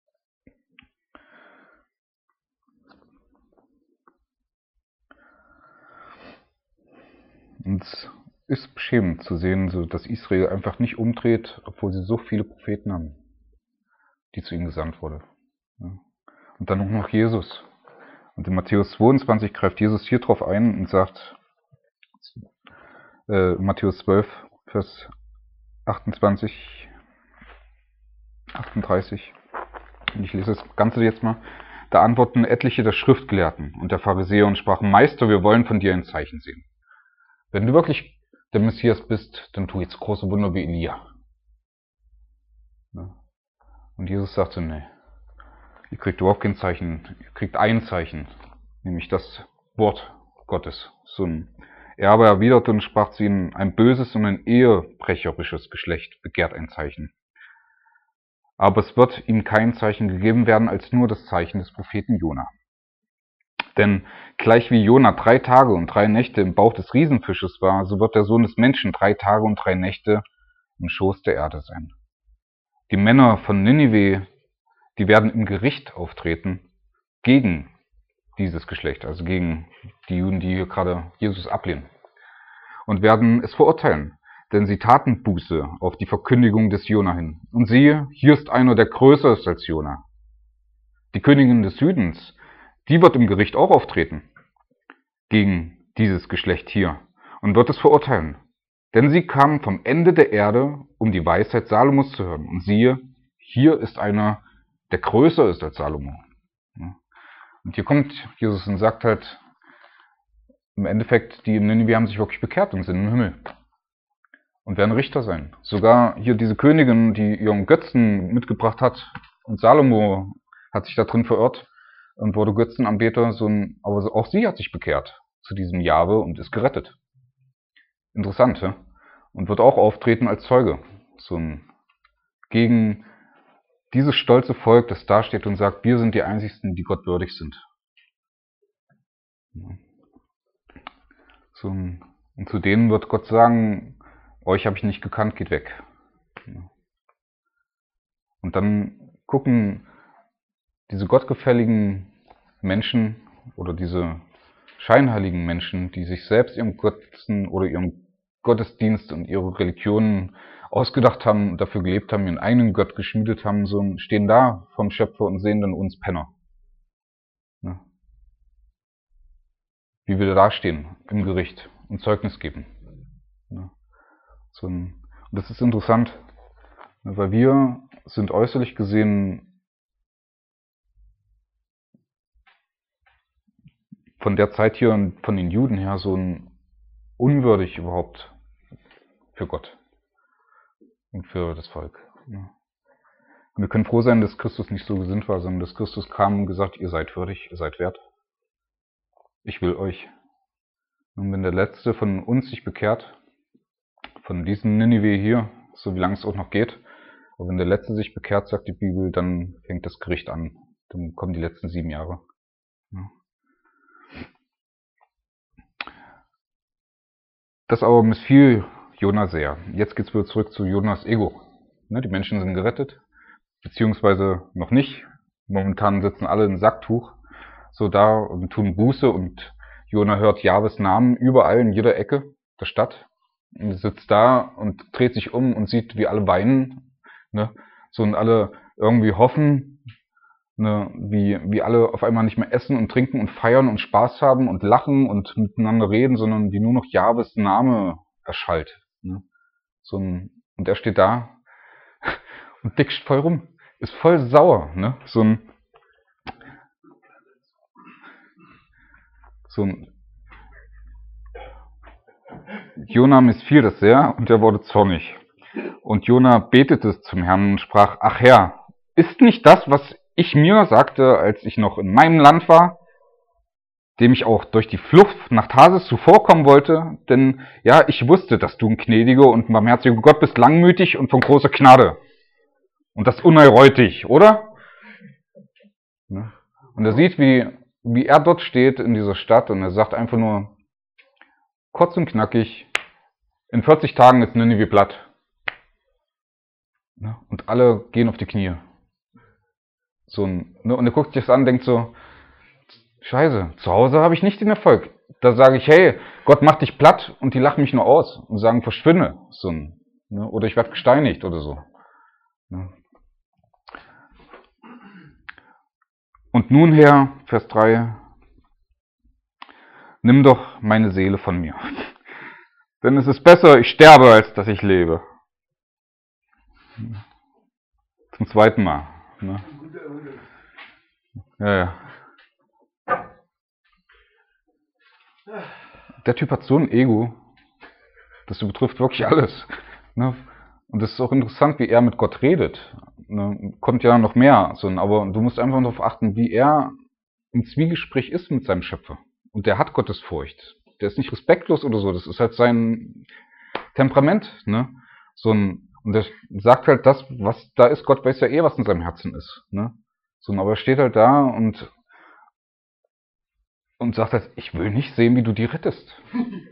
Und es ist beschämend zu sehen, dass Israel einfach nicht umdreht, obwohl sie so viele Propheten haben, die zu ihnen gesandt wurden. Ja. Und dann noch Jesus. Und in Matthäus 22 greift Jesus hier drauf ein und sagt, Matthäus 12, Vers 28, 38, und ich lese das Ganze jetzt mal. Da antworten etliche der Schriftgelehrten und der Pharisäer und sprachen, Meister, wir wollen von dir ein Zeichen sehen. Wenn du wirklich der Messias bist, dann tu jetzt große Wunder wie Elia. Ja. Und Jesus sagte, nee, ihr kriegt überhaupt kein Zeichen, ihr kriegt ein Zeichen, nämlich das Wort Gottes. Er aber erwiderte und sprach zu ihnen, ein böses und ein ehebrecherisches Geschlecht begehrt ein Zeichen. Aber es wird ihm kein Zeichen gegeben werden, als nur das Zeichen des Propheten Jona. Denn gleich wie Jona 3 Tage und 3 Nächte im Bauch des Riesenfisches war, so wird der Sohn des Menschen 3 Tage und 3 Nächte im Schoß der Erde sein. Die Männer von Ninive, die werden im Gericht auftreten gegen dieses Geschlecht, also gegen die Juden, die hier gerade Jesus ablehnen, und werden es verurteilen, denn sie taten Buße auf die Verkündigung des Jona hin. Und siehe, hier ist einer, der größer ist als Jona. Die Königin des Südens, die wird im Gericht auch auftreten gegen dieses Geschlecht hier und wird es verurteilen. Denn sie kamen vom Ende der Erde, um die Weisheit Salomos zu hören. Und siehe, hier ist einer, der größer ist als Salomo. Und hier kommt Jesus und sagt halt, im Endeffekt, die in Ninive haben sich wirklich bekehrt und sind im Himmel. Und werden Richter sein. Sogar hier diese Königin, die ihren Götzen mitgebracht hat, und Salomo hat sich da drin verirrt und wurde Götzenanbeter, aber auch sie hat sich bekehrt zu diesem Jahwe und ist gerettet. Interessant, ja? Und wird auch auftreten als Zeuge. Gegen dieses stolze Volk, das da steht und sagt, wir sind die Einzigen, die Gott würdig sind. Und zu denen wird Gott sagen, euch habe ich nicht gekannt, geht weg. Und dann gucken diese gottgefälligen Menschen oder diese scheinheiligen Menschen, die sich selbst ihren Götzen oder ihren Gottesdienst und ihre Religionen ausgedacht haben, dafür gelebt haben, ihren eigenen Gott geschmiedet haben, so stehen da vom Schöpfer und sehen dann uns Penner. Ne? Wie wir da stehen im Gericht und Zeugnis geben. Ne? Und das ist interessant, weil wir sind äußerlich gesehen von der Zeit hier und von den Juden her so unwürdig überhaupt für Gott und für das Volk. Ne? Und wir können froh sein, dass Christus nicht so gesinnt war, sondern dass Christus kam und gesagt, ihr seid würdig, ihr seid wert. Ich will euch. Und wenn der Letzte von uns sich bekehrt, von diesem Ninive hier, so wie lange es auch noch geht, aber wenn der Letzte sich bekehrt, sagt die Bibel, dann fängt das Gericht an. Dann kommen die letzten 7 Jahre. Ja. Das aber missfiel Jona sehr. Jetzt geht's wieder zurück zu Jonas Ego. Die Menschen sind gerettet, beziehungsweise noch nicht. Momentan sitzen alle im Sacktuch so da und tun Buße und Jona hört Jahwes Namen überall in jeder Ecke der Stadt. Und sitzt da und dreht sich um und sieht, wie alle weinen, ne? So und alle irgendwie hoffen, ne? Wie alle auf einmal nicht mehr essen und trinken und feiern und Spaß haben und lachen und miteinander reden, sondern wie nur noch Jahwes Name erschallt. Ne? Und er steht da und dickscht voll rum, ist voll sauer, ne? Jona missfiel das sehr und er wurde zornig. Und Jona betete zum Herrn und sprach, ach Herr, ist nicht das, was ich mir sagte, als ich noch in meinem Land war, dem ich auch durch die Flucht nach Tarsis zuvorkommen wollte? Denn ja, ich wusste, dass du ein gnädiger und ein barmherziger Gott bist, langmütig und von großer Gnade. Und das unerreutig, oder? Und er sieht, wie er dort steht in dieser Stadt und er sagt einfach nur, kurz und knackig, in 40 Tagen ist Ninive platt. Und alle gehen auf die Knie. Und er guckt sich das an und denkt so, Scheiße, zu Hause habe ich nicht den Erfolg. Da sage ich, hey, Gott macht dich platt und die lachen mich nur aus und sagen, verschwinde. Oder ich werde gesteinigt oder so. Und nun, Herr, Vers 3, nimm doch meine Seele von mir. Denn es ist besser, ich sterbe, als dass ich lebe. Zum zweiten Mal. Ne? Ja. Der Typ hat so ein Ego, das betrifft wirklich alles. Ne? Und es ist auch interessant, wie er mit Gott redet. Ne? Kommt ja noch mehr. Aber du musst einfach darauf achten, wie er im Zwiegespräch ist mit seinem Schöpfer. Und der hat Gottesfurcht. Der ist nicht respektlos oder so. Das ist halt sein Temperament. Ne? Und der sagt halt das, was da ist. Gott weiß ja eh, was in seinem Herzen ist. Ne? Aber er steht halt da und sagt halt, ich will nicht sehen, wie du die rettest.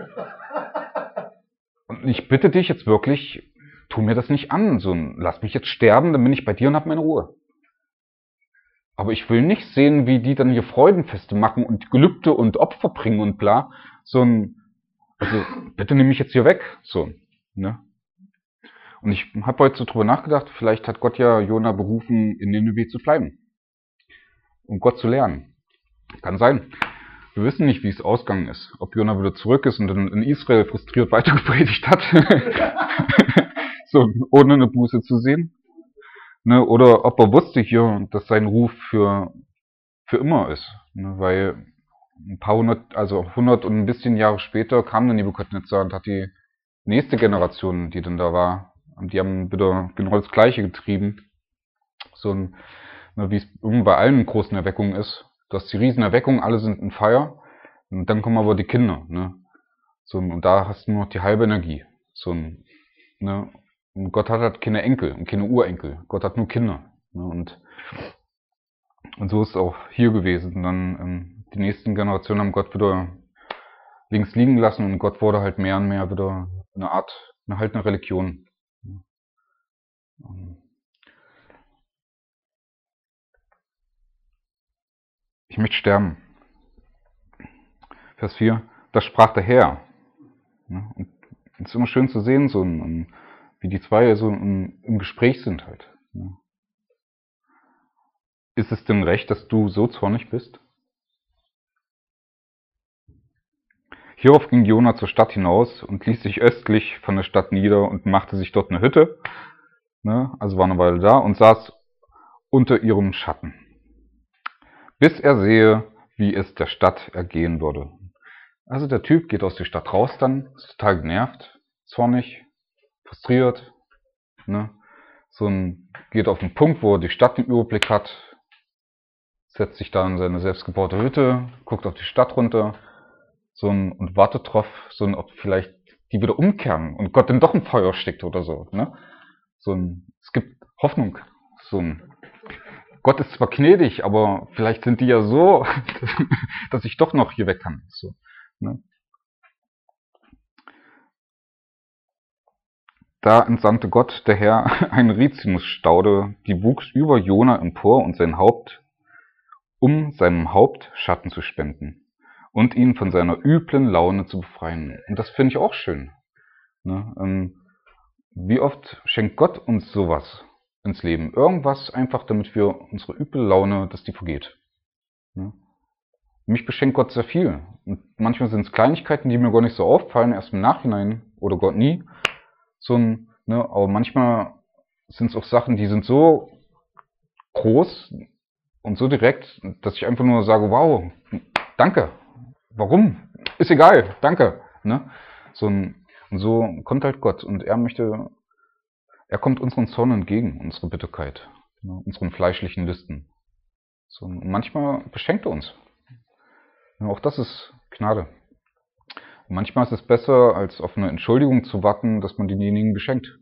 Und ich bitte dich jetzt wirklich, tu mir das nicht an. Lass mich jetzt sterben, dann bin ich bei dir und hab meine Ruhe. Aber ich will nicht sehen, wie die dann hier Freudenfeste machen und Gelübde und Opfer bringen und bla. Also bitte nimm mich jetzt hier weg. Ne? Und ich habe heute so drüber nachgedacht, vielleicht hat Gott ja Jona berufen, in Nineveh zu bleiben. Um Gott zu lernen. Kann sein. Wir wissen nicht, wie es ausgegangen ist. Ob Jona wieder zurück ist und dann in Israel frustriert weitergepredigt hat. Ohne eine Buße zu sehen. Ne? Oder ob er wusste hier, dass sein Ruf für immer ist. Ne? Weil ein paar hundert, also 100 und ein bisschen Jahre später kam dann Nebukadnezar und hat die nächste Generation, die dann da war, und die haben wieder genau das Gleiche getrieben. Wie es bei allen großen Erweckungen ist. Du hast die Riesenerweckung, alle sind in Feier. Und dann kommen aber die Kinder. Ne? Und da hast du nur noch die halbe Energie. Ne? Und Gott hat halt keine Enkel und keine Urenkel. Gott hat nur Kinder. Ne? Und so ist es auch hier gewesen. Und dann die nächsten Generationen haben Gott wieder links liegen lassen und Gott wurde halt mehr und mehr wieder eine Religion. Ich möchte sterben. Vers 4, da sprach der Herr. Und es ist immer schön zu sehen, so wie die zwei so im Gespräch sind halt. Ist es denn recht, dass du so zornig bist? Hierauf ging Jona zur Stadt hinaus und ließ sich östlich von der Stadt nieder und machte sich dort eine Hütte, also war eine Weile da und saß unter ihrem Schatten, bis er sehe, wie es der Stadt ergehen würde. Also der Typ geht aus der Stadt raus dann, ist total genervt, zornig, frustriert, geht auf den Punkt, wo er die Stadt im Überblick hat, setzt sich da in seine selbstgebaute Hütte, guckt auf die Stadt runter, und wartet drauf, ob vielleicht die wieder umkehren und Gott dann doch ein Feuer steckt oder so. Es gibt Hoffnung. Gott ist zwar gnädig, aber vielleicht sind die ja so, dass ich doch noch hier weg kann. Da entsandte Gott, der Herr, eine Rizinusstaude, die wuchs über Jona empor und sein Haupt, um seinem Haupt Schatten zu spenden und ihn von seiner üblen Laune zu befreien. Und das finde ich auch schön. Wie oft schenkt Gott uns sowas ins Leben? Irgendwas einfach, damit wir unsere üble Laune, dass die vergeht. Mich beschenkt Gott sehr viel. Und manchmal sind es Kleinigkeiten, die mir gar nicht so auffallen, erst im Nachhinein oder Gott nie. Aber manchmal sind es auch Sachen, die sind so groß und so direkt, dass ich einfach nur sage, wow, danke. Warum? Ist egal, danke. Und so kommt halt Gott und er kommt unseren Zorn entgegen, unsere Bitterkeit, unseren fleischlichen Lüsten. Und manchmal beschenkt er uns. Auch das ist Gnade. Und manchmal ist es besser, als auf eine Entschuldigung zu warten, dass man denjenigen beschenkt.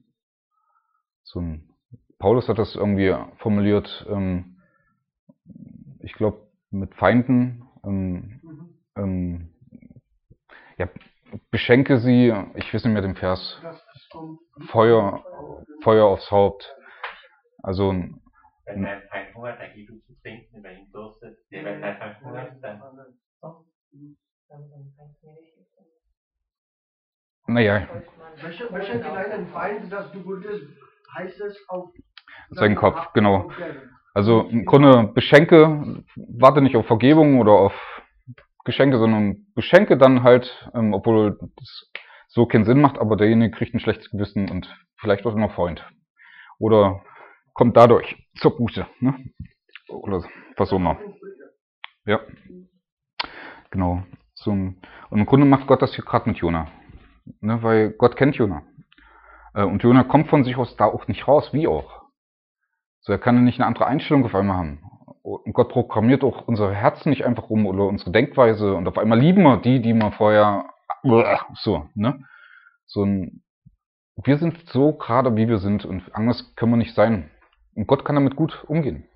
Paulus hat das irgendwie formuliert, ich glaube, mit Feinden, beschenke sie, ich weiß nicht mehr den Vers, Feuer aufs Haupt. Also, wenn dein Feind hungert, dann gib ihm zu trinken, wenn ihn durstet, wenn dein Feind hungert, dann... Naja. Beschenke deinen Feind, dass du Gutes, heißt es auf seinen Kopf, genau. Also im Grunde beschenke, warte nicht auf Vergebung oder auf Geschenke, sondern beschenke dann halt, obwohl das so keinen Sinn macht, aber derjenige kriegt ein schlechtes Gewissen und vielleicht auch noch Freund. Oder kommt dadurch zur Buße, Oder was auch immer. Ja, genau. Und im Grunde macht Gott das hier gerade mit Jona. Weil Gott kennt Jona. Und Jona kommt von sich aus da auch nicht raus, wie auch. Er kann ja nicht eine andere Einstellung auf einmal haben. Und Gott programmiert auch unsere Herzen nicht einfach um oder unsere Denkweise und auf einmal lieben wir die wir vorher wir sind so gerade wie wir sind und anders können wir nicht sein. Und Gott kann damit gut umgehen.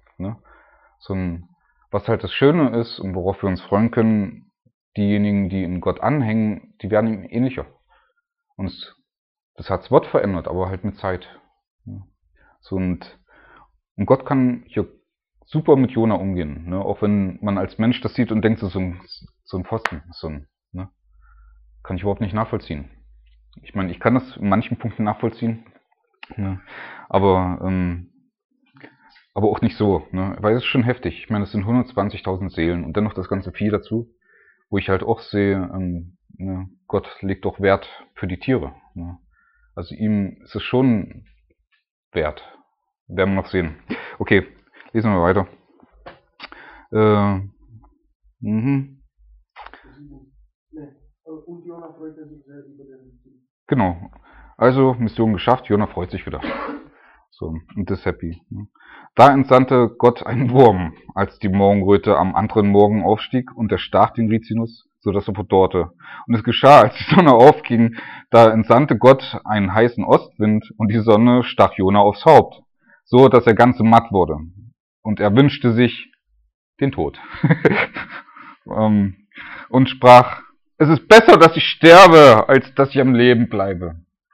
Was halt das Schöne ist und worauf wir uns freuen können, diejenigen, die in Gott anhängen, die werden ihm ähnlicher. Und das hat das Wort verändert, aber halt mit Zeit. Und Gott kann hier super mit Jona umgehen, auch wenn man als Mensch das sieht und denkt, so ein Pfosten, kann ich überhaupt nicht nachvollziehen. Ich meine, ich kann das in manchen Punkten nachvollziehen, aber auch nicht so, weil es ist schon heftig. Ich meine, es sind 120.000 Seelen und dann noch das ganze Vieh dazu, wo ich halt auch sehe, Gott legt auch Wert für die Tiere. Also ihm ist es schon wert. Werden wir noch sehen. Okay, lesen wir weiter. Und Jona freute sich sehr über den Sieg. Genau. Also, Mission geschafft, Jona freut sich wieder. Und ist happy. Da entsandte Gott einen Wurm, als die Morgenröte am anderen Morgen aufstieg, und er stach den Rizinus, so dass er verdorrte. Und es geschah, als die Sonne aufging, da entsandte Gott einen heißen Ostwind, und die Sonne stach Jona aufs Haupt, so dass er ganz matt wurde. Und er wünschte sich den Tod. Und sprach, es ist besser, dass ich sterbe, als dass ich am Leben bleibe.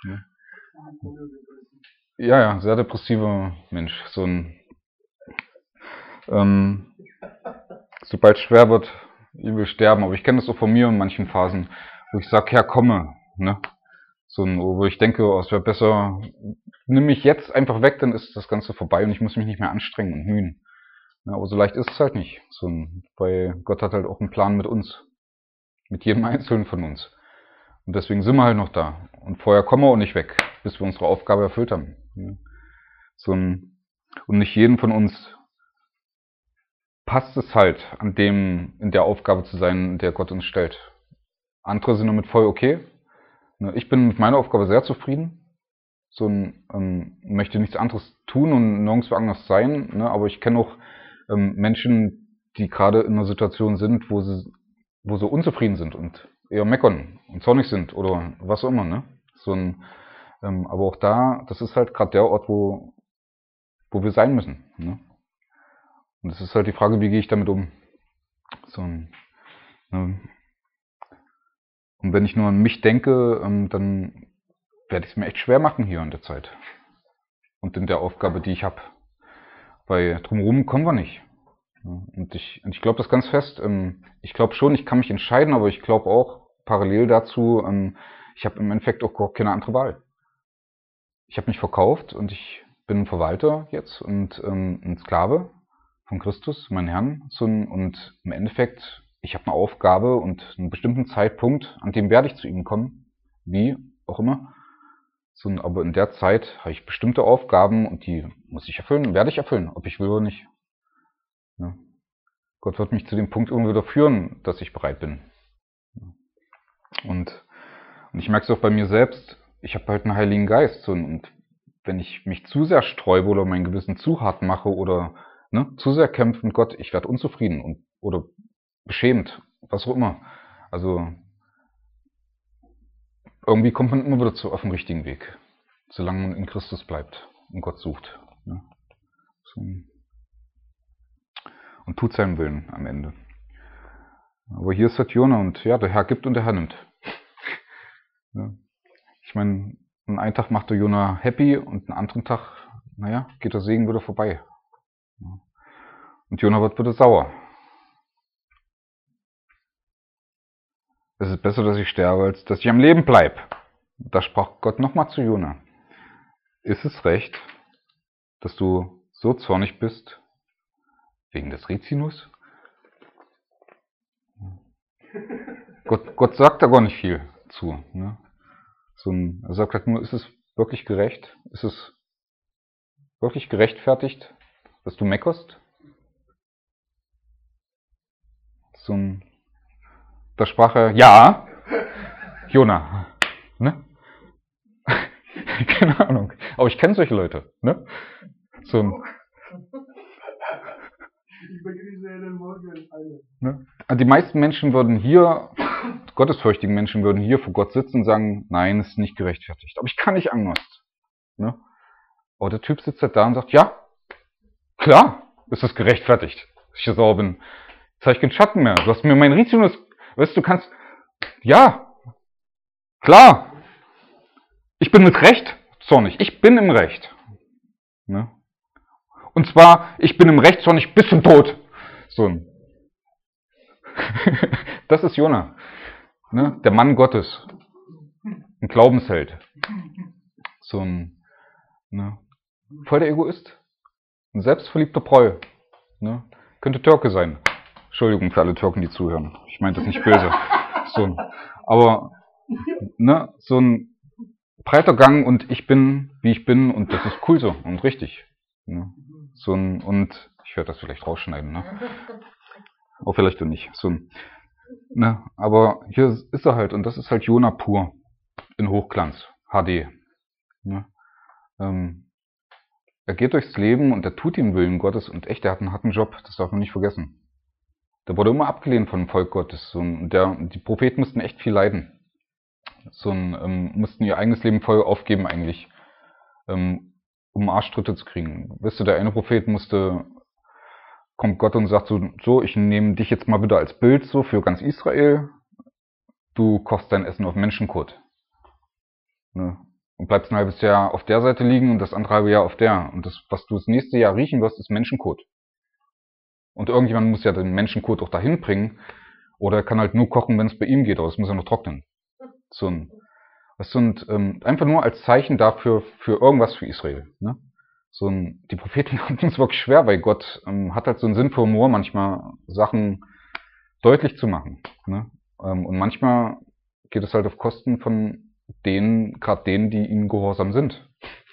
Ja, sehr depressiver Mensch. Sobald es schwer wird, ich will sterben, aber ich kenne das auch von mir in manchen Phasen, wo ich sage, Herr, komme, ne? Wo ich denke, oh, es wäre besser, nimm mich jetzt einfach weg, dann ist das Ganze vorbei und ich muss mich nicht mehr anstrengen und mühen. Ja, aber so leicht ist es halt nicht. Weil Gott hat halt auch einen Plan mit uns. Mit jedem Einzelnen von uns. Und deswegen sind wir halt noch da. Und vorher kommen wir auch nicht weg, bis wir unsere Aufgabe erfüllt haben. Ja. Und nicht jedem von uns passt es halt, in der Aufgabe zu sein, in der Gott uns stellt. Andere sind damit voll okay. Ich bin mit meiner Aufgabe sehr zufrieden. Möchte nichts anderes tun und nirgendwo anders sein. Ne? Aber ich kenne auch Menschen, die gerade in einer Situation sind, wo sie unzufrieden sind und eher meckern und zornig sind oder was auch immer. Ne? Aber auch das ist halt gerade der Ort, wo wir sein müssen. Ne? Und es ist halt die Frage, wie gehe ich damit um? Ne? Und wenn ich nur an mich denke, dann werde ich es mir echt schwer machen hier in der Zeit. Und in der Aufgabe, die ich habe. Weil drumherum kommen wir nicht. Und ich glaube das ganz fest. Ich glaube schon, ich kann mich entscheiden, aber ich glaube auch parallel dazu, ich habe im Endeffekt auch keine andere Wahl. Ich habe mich verkauft und ich bin ein Verwalter jetzt und ein Sklave von Christus, mein Herrn. Und im Endeffekt, ich habe eine Aufgabe und einen bestimmten Zeitpunkt, an dem werde ich zu ihm kommen, wie auch immer. Aber in der Zeit habe ich bestimmte Aufgaben und die muss ich erfüllen, werde ich erfüllen, ob ich will oder nicht. Ja. Gott wird mich zu dem Punkt irgendwo wieder führen, dass ich bereit bin. Und ich merke es auch bei mir selbst, ich habe halt einen Heiligen Geist. Und wenn ich mich zu sehr sträube oder mein Gewissen zu hart mache oder zu sehr kämpfe mit Gott, ich werde unzufrieden oder beschämt, was auch immer. Also irgendwie kommt man immer wieder auf den richtigen Weg, solange man in Christus bleibt und Gott sucht. Ne? Und tut seinen Willen am Ende. Aber hier ist halt Jona und ja, der Herr gibt und der Herr nimmt. Ja. Ich meine, einen Tag macht der Jona happy und einen anderen Tag, geht der Segen wieder vorbei. Und Jona wird wieder sauer. Es ist besser, dass ich sterbe, als dass ich am Leben bleibe. Da sprach Gott nochmal zu Jona. Ist es recht, dass du so zornig bist wegen des Rizinus? Gott sagt da gar nicht viel zu. Ne? Er sagt halt nur, ist es wirklich gerecht? Ist es wirklich gerechtfertigt, dass du meckerst? Da sprach er, ja, Jona. Ne? Keine Ahnung. Aber ich kenne solche Leute. Ne? Ne? Die meisten Menschen würden hier, gottesfürchtigen Menschen würden hier vor Gott sitzen und sagen, nein, es ist nicht gerechtfertigt. Aber ich kann nicht anders. Ne? Aber der Typ sitzt halt da und sagt, ja, klar, ist es gerechtfertigt, dass ich hier sauer bin. Jetzt habe ich keinen Schatten mehr. Du hast mir mein Rizinus, weißt du, kannst, ja, klar, ich bin mit Recht zornig. Ich bin im Recht. Ne? Und zwar, ich bin im Recht zornig bis zum Tod. Das ist Jona. Ne? Der Mann Gottes. Ein Glaubensheld. Voll der Egoist. Ein selbstverliebter Proll. Ne? Könnte Türke sein. Entschuldigung für alle Türken, die zuhören. Ich meine das nicht böse. Aber so ein breiter Gang und ich bin, wie ich bin und das ist cool so und richtig. Ne? Und ich werde das vielleicht rausschneiden. Ne? Aber vielleicht auch nicht. Aber hier ist er halt und das ist halt Jona pur. In Hochglanz. HD. Ne? Er geht durchs Leben und er tut den Willen Gottes und echt, er hat einen harten Job, das darf man nicht vergessen. Der wurde immer abgelehnt von dem Volk Gottes. Die Propheten mussten echt viel leiden. Mussten ihr eigenes Leben voll aufgeben eigentlich, um Arschtritte zu kriegen. Wisst ihr, der eine Prophet kommt Gott und sagt so, ich nehme dich jetzt mal wieder als Bild so für ganz Israel. Du kochst dein Essen auf Menschenkot. Ne? Und bleibst ein halbes Jahr auf der Seite liegen und das andere halbe Jahr auf der. Und das, was du das nächste Jahr riechen wirst, ist Menschenkot. Und irgendjemand muss ja den Menschenkot auch dahin bringen. Oder er kann halt nur kochen, wenn es bei ihm geht, aber das muss er noch trocknen. Das sind einfach nur als Zeichen dafür, für irgendwas für Israel. Ne? Die Propheten hatten es wirklich schwer, weil Gott hat halt so einen Sinn für Humor, manchmal Sachen deutlich zu machen. Ne? Und manchmal geht es halt auf Kosten von gerade denen, die ihnen gehorsam sind.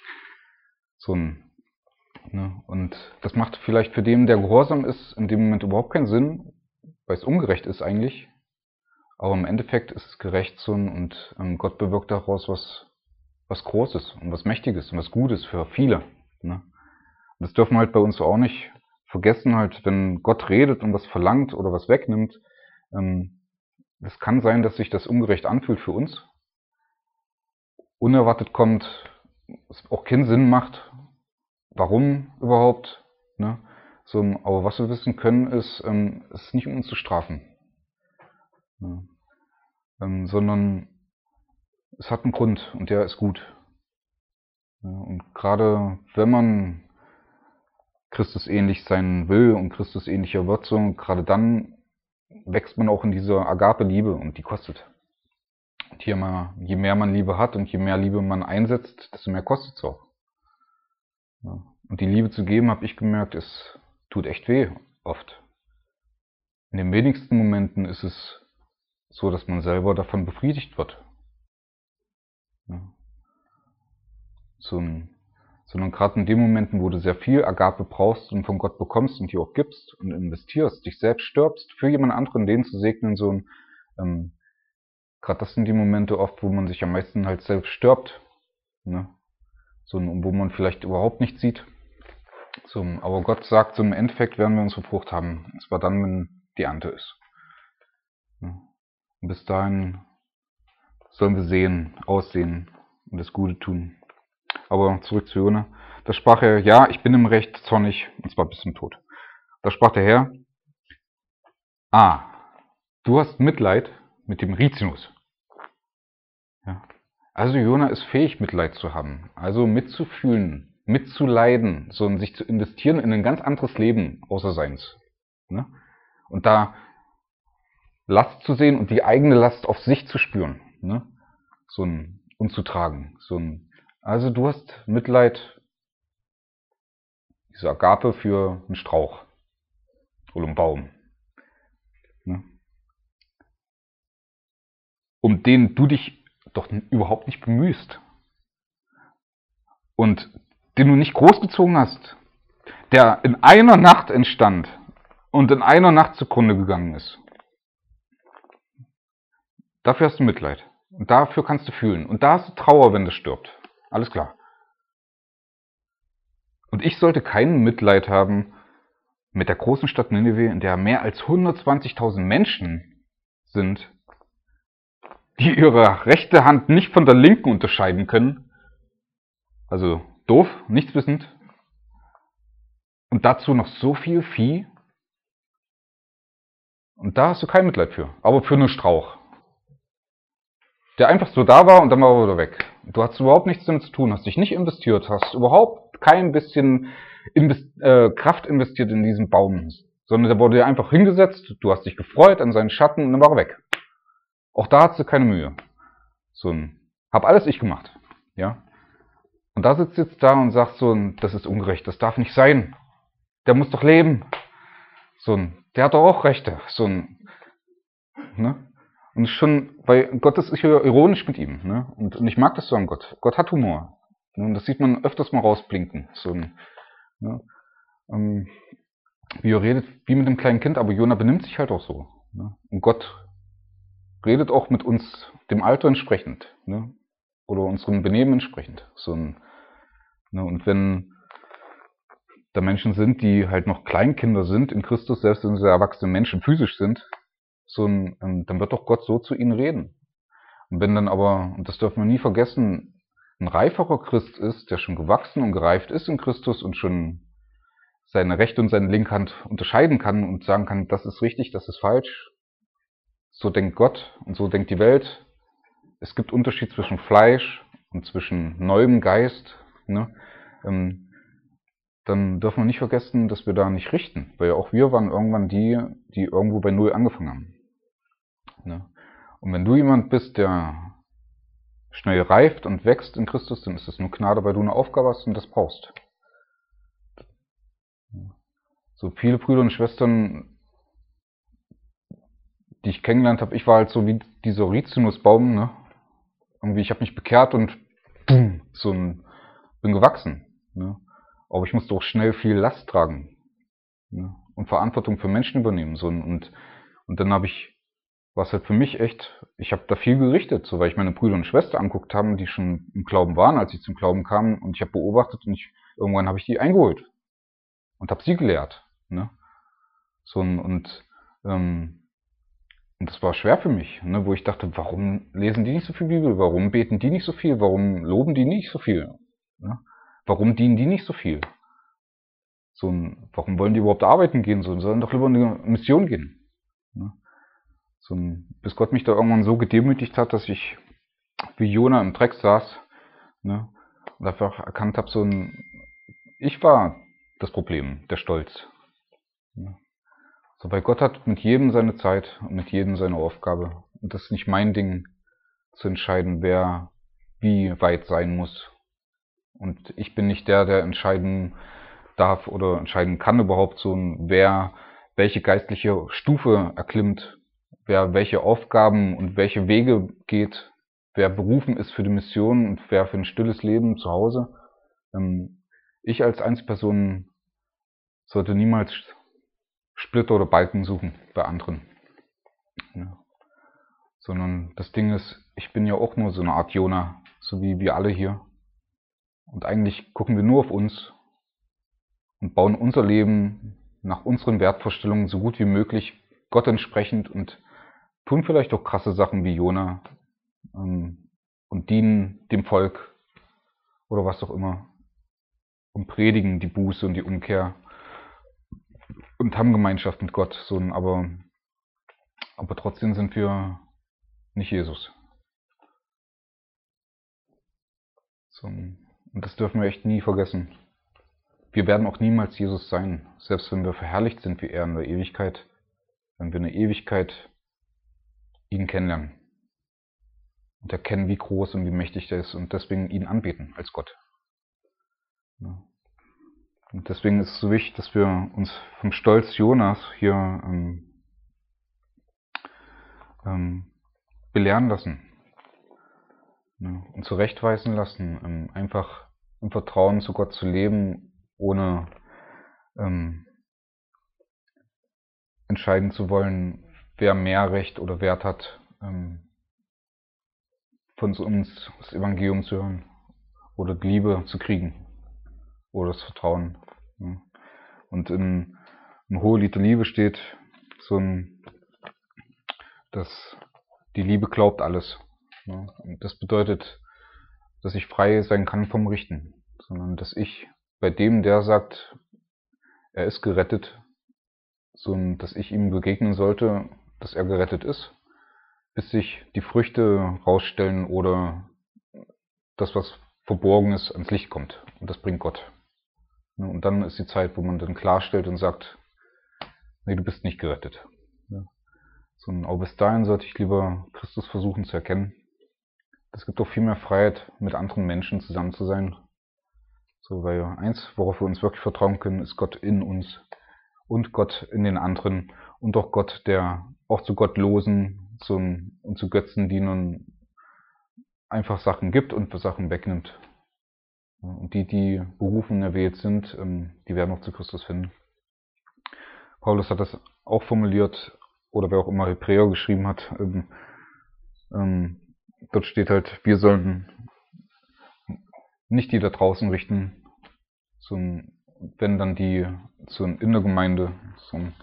Ne? Und das macht vielleicht für den, der gehorsam ist, in dem Moment überhaupt keinen Sinn, weil es ungerecht ist eigentlich. Aber im Endeffekt ist es gerecht und Gott bewirkt daraus was Großes und was Mächtiges und was Gutes für viele. Ne? Und das dürfen wir halt bei uns auch nicht vergessen, halt, wenn Gott redet und was verlangt oder was wegnimmt. Es kann sein, dass sich das ungerecht anfühlt für uns. Unerwartet kommt, es auch keinen Sinn macht. Warum überhaupt? Ne? Aber was wir wissen können, ist, es ist nicht um uns zu strafen. Ne? Sondern es hat einen Grund und der ist gut. Ja, und gerade wenn man Christus ähnlich sein will und Christus ähnlicher wird, gerade dann wächst man auch in dieser Agape-Liebe und die kostet. Und je mehr man Liebe hat und je mehr Liebe man einsetzt, desto mehr kostet es auch. Ja. Und die Liebe zu geben, habe ich gemerkt, es tut echt weh, oft. In den wenigsten Momenten ist es so, dass man selber davon befriedigt wird. Ja. Sondern gerade in den Momenten, wo du sehr viel Agape brauchst und von Gott bekommst und die auch gibst und investierst, dich selbst stirbst, für jemand anderen den zu segnen, gerade das sind die Momente oft, wo man sich am meisten halt selbst stirbt, ne? Wo man vielleicht überhaupt nichts sieht. Aber Gott sagt, im Endeffekt werden wir unsere Frucht haben. Und zwar dann, wenn die Ernte ist. Ja. Und bis dahin sollen wir sehen, aussehen und das Gute tun. Aber zurück zu Jona. Da sprach er, ja, ich bin im Recht zornig, und zwar bis zum Tod. Da sprach der Herr, du hast Mitleid mit dem Rizinus. Ja. Also Jona ist fähig, Mitleid zu haben, also mitzufühlen, mitzuleiden, sich zu investieren in ein ganz anderes Leben außer seins. Ne? Und da Last zu sehen und die eigene Last auf sich zu spüren, ne? Und zu tragen. Also du hast Mitleid, diese Agape für einen Strauch oder einen Baum, ne? Um den du dich doch überhaupt nicht bemühst und den du nicht großgezogen hast, der in einer Nacht entstand und in einer Nacht zugrunde gegangen ist. Dafür hast du Mitleid. Und dafür kannst du fühlen. Und da hast du Trauer, wenn das stirbt. Alles klar. Und ich sollte kein Mitleid haben mit der großen Stadt Nineveh, in der mehr als 120.000 Menschen sind, die ihre rechte Hand nicht von der linken unterscheiden können. Also doof, nichtswissend. Und dazu noch so viel Vieh. Und da hast du kein Mitleid für. Aber für einen Strauch, der einfach so da war und dann war er wieder weg. Du hast überhaupt nichts damit zu tun, hast dich nicht investiert, hast überhaupt kein bisschen Kraft investiert in diesen Baum, sondern der wurde dir einfach hingesetzt, du hast dich gefreut an seinen Schatten und dann war er weg. Auch da hast du keine Mühe. Hab alles ich gemacht. Ja? Und da sitzt jetzt da und sagst das ist ungerecht, das darf nicht sein. Der muss doch leben. Der hat doch auch Rechte. Ne? Und schon, weil Gott ist hier ironisch mit ihm. Ne? Und ich mag das so an Gott. Gott hat Humor. Ne? Und das sieht man öfters mal rausblinken. Ne? Wie er redet, wie mit einem kleinen Kind, aber Jona benimmt sich halt auch so. Ne? Und Gott redet auch mit uns dem Alter entsprechend. Ne? Oder unserem Benehmen entsprechend. Ne? Und wenn da Menschen sind, die halt noch Kleinkinder sind in Christus, selbst wenn sie erwachsene Menschen physisch sind, dann wird doch Gott so zu ihnen reden. Und wenn dann aber, und das dürfen wir nie vergessen, ein reiferer Christ ist, der schon gewachsen und gereift ist in Christus und schon seine rechte und seine linke Hand unterscheiden kann und sagen kann, das ist richtig, das ist falsch. So denkt Gott und so denkt die Welt. Es gibt Unterschied zwischen Fleisch und zwischen neuem Geist. Ne? Dann dürfen wir nicht vergessen, dass wir da nicht richten. Weil auch wir waren irgendwann die irgendwo bei Null angefangen haben. Ne? Und wenn du jemand bist, der schnell reift und wächst in Christus, dann ist es nur Gnade, weil du eine Aufgabe hast und das brauchst. So viele Brüder und Schwestern, die ich kennengelernt habe, ich war halt so wie dieser Rizinusbaum, ne? Irgendwie, ich habe mich bekehrt und boom, bin gewachsen. Ne? Aber ich musste auch schnell viel Last tragen, ne? Und Verantwortung für Menschen übernehmen. Und dann war es halt für mich echt, ich habe da viel gerichtet, so weil ich meine Brüder und Schwestern angeguckt habe, die schon im Glauben waren, als ich zum Glauben kam, und ich habe beobachtet und irgendwann habe ich die eingeholt und habe sie gelehrt. Ne? Und das war schwer für mich, ne, wo ich dachte, warum lesen die nicht so viel Bibel? Warum beten die nicht so viel? Warum loben die nicht so viel? Ne? Warum dienen die nicht so viel? Warum wollen die überhaupt arbeiten gehen? Sollen doch lieber in eine Mission gehen. Ne? Bis Gott mich da irgendwann so gedemütigt hat, dass ich wie Jona im Dreck saß, ne, und einfach erkannt habe, ich war das Problem, der Stolz. Ne? So, weil Gott hat mit jedem seine Zeit und mit jedem seine Aufgabe. Und das ist nicht mein Ding, zu entscheiden, wer wie weit sein muss. Und ich bin nicht der entscheiden darf oder entscheiden kann überhaupt, wer welche geistliche Stufe erklimmt, wer welche Aufgaben und welche Wege geht, wer berufen ist für die Mission und wer für ein stilles Leben zu Hause. Ich als Einzelperson sollte niemals Splitter oder Balken suchen bei anderen. Ja. Sondern das Ding ist, ich bin ja auch nur so eine Art Jona, so wie wir alle hier. Und eigentlich gucken wir nur auf uns und bauen unser Leben nach unseren Wertvorstellungen so gut wie möglich Gott entsprechend und tun vielleicht auch krasse Sachen wie Jona und dienen dem Volk oder was auch immer und predigen die Buße und die Umkehr und haben Gemeinschaft mit Gott. Aber trotzdem sind wir nicht Jesus. Und das dürfen wir echt nie vergessen. Wir werden auch niemals Jesus sein, selbst wenn wir verherrlicht sind wie er in der Ewigkeit, wenn wir in der Ewigkeit ihn kennenlernen und erkennen, wie groß und wie mächtig er ist und deswegen ihn anbeten als Gott. Und deswegen ist es so wichtig, dass wir uns vom Stolz Jonas hier belehren lassen, und zurechtweisen lassen, einfach im Vertrauen zu Gott zu leben, ohne entscheiden zu wollen, wer mehr Recht oder Wert hat, von uns das Evangelium zu hören oder die Liebe zu kriegen oder das Vertrauen. Und im Hohelied der Liebe steht dass die Liebe glaubt alles. Und das bedeutet, dass ich frei sein kann vom Richten, sondern dass ich bei dem, der sagt, er ist gerettet, dass ich ihm begegnen sollte, dass er gerettet ist, bis sich die Früchte rausstellen oder das, was verborgen ist, ans Licht kommt. Und das bringt Gott. Und dann ist die Zeit, wo man dann klarstellt und sagt, nee, du bist nicht gerettet. Aber bis dahin sollte ich lieber Christus versuchen zu erkennen. Es gibt auch viel mehr Freiheit, mit anderen Menschen zusammen zu sein. Weil eins, worauf wir uns wirklich vertrauen können, ist Gott in uns und Gott in den anderen und auch Gott, der auch zu Gottlosen und zu Götzendienern einfach Sachen gibt und Sachen wegnimmt. Und die berufen und erwählt sind, die werden auch zu Christus finden. Paulus hat das auch formuliert, oder wer auch immer Hebräer geschrieben hat, dort steht halt, wir sollten nicht die da draußen richten, wenn dann die in der Gemeinde. Von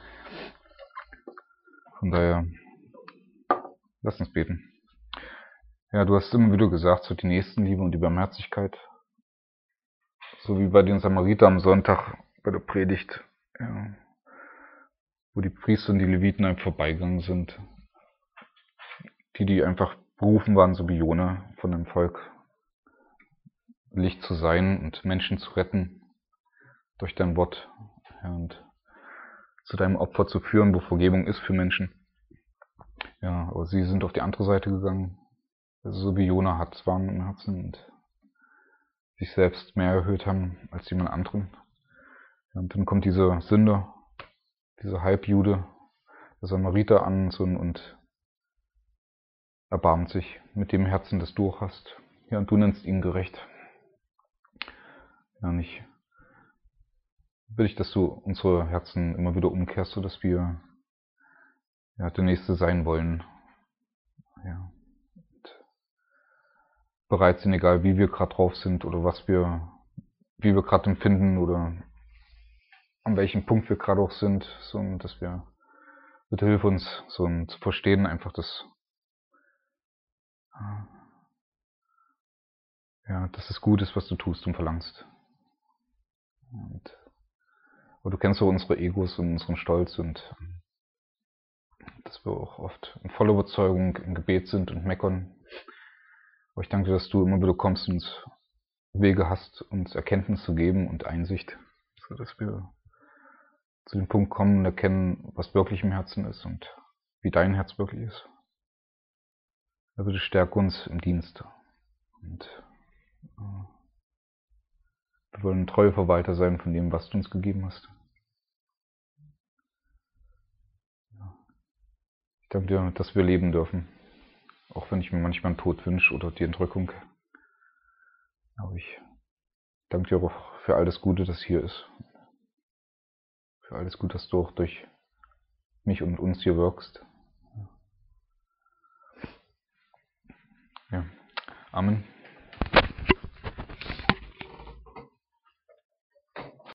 daher, lass uns beten. Ja, du hast immer wieder gesagt, so die Nächstenliebe und die Barmherzigkeit, so wie bei den Samariter am Sonntag bei der Predigt, ja, wo die Priester und die Leviten einfach vorbeigegangen sind, die einfach berufen waren, so wie Jona von dem Volk, Licht zu sein und Menschen zu retten durch dein Wort, ja, und zu deinem Opfer zu führen, wo Vergebung ist für Menschen. Ja, aber sie sind auf die andere Seite gegangen. Also so wie Jona hat waren im Herzen und sich selbst mehr erhöht haben als jemand anderen. Ja, und dann kommt diese Sünde, dieser Halbjude, der Samariter an und erbarmt sich mit dem Herzen, das du auch hast. Ja, und du nennst ihn gerecht. Ja, nicht. Bitte ich, dass du unsere Herzen immer wieder umkehrst, sodass wir der Nächste sein wollen. Ja. Und bereit sind, egal wie wir gerade drauf sind oder wie wir gerade empfinden oder an welchem Punkt wir gerade auch sind, so dass wir bitte hilf uns, so zu verstehen, einfach dass es gut ist, was du tust und verlangst. Aber du kennst auch unsere Egos und unseren Stolz und dass wir auch oft in voller Überzeugung im Gebet sind und meckern. Aber ich danke dir, dass du immer wieder kommst und Wege hast, uns Erkenntnis zu geben und Einsicht, sodass wir zu dem Punkt kommen und erkennen, was wirklich im Herzen ist und wie dein Herz wirklich ist. Ja, bitte stärke uns im Dienst. Und wir wollen treue Verwalter sein von dem, was du uns gegeben hast. Ich danke dir, dass wir leben dürfen. Auch wenn ich mir manchmal einen Tod wünsche oder die Entrückung. Aber ich danke dir auch für all das Gute, das hier ist. Für alles Gute, dass du auch durch mich und uns hier wirkst. Ja. Amen.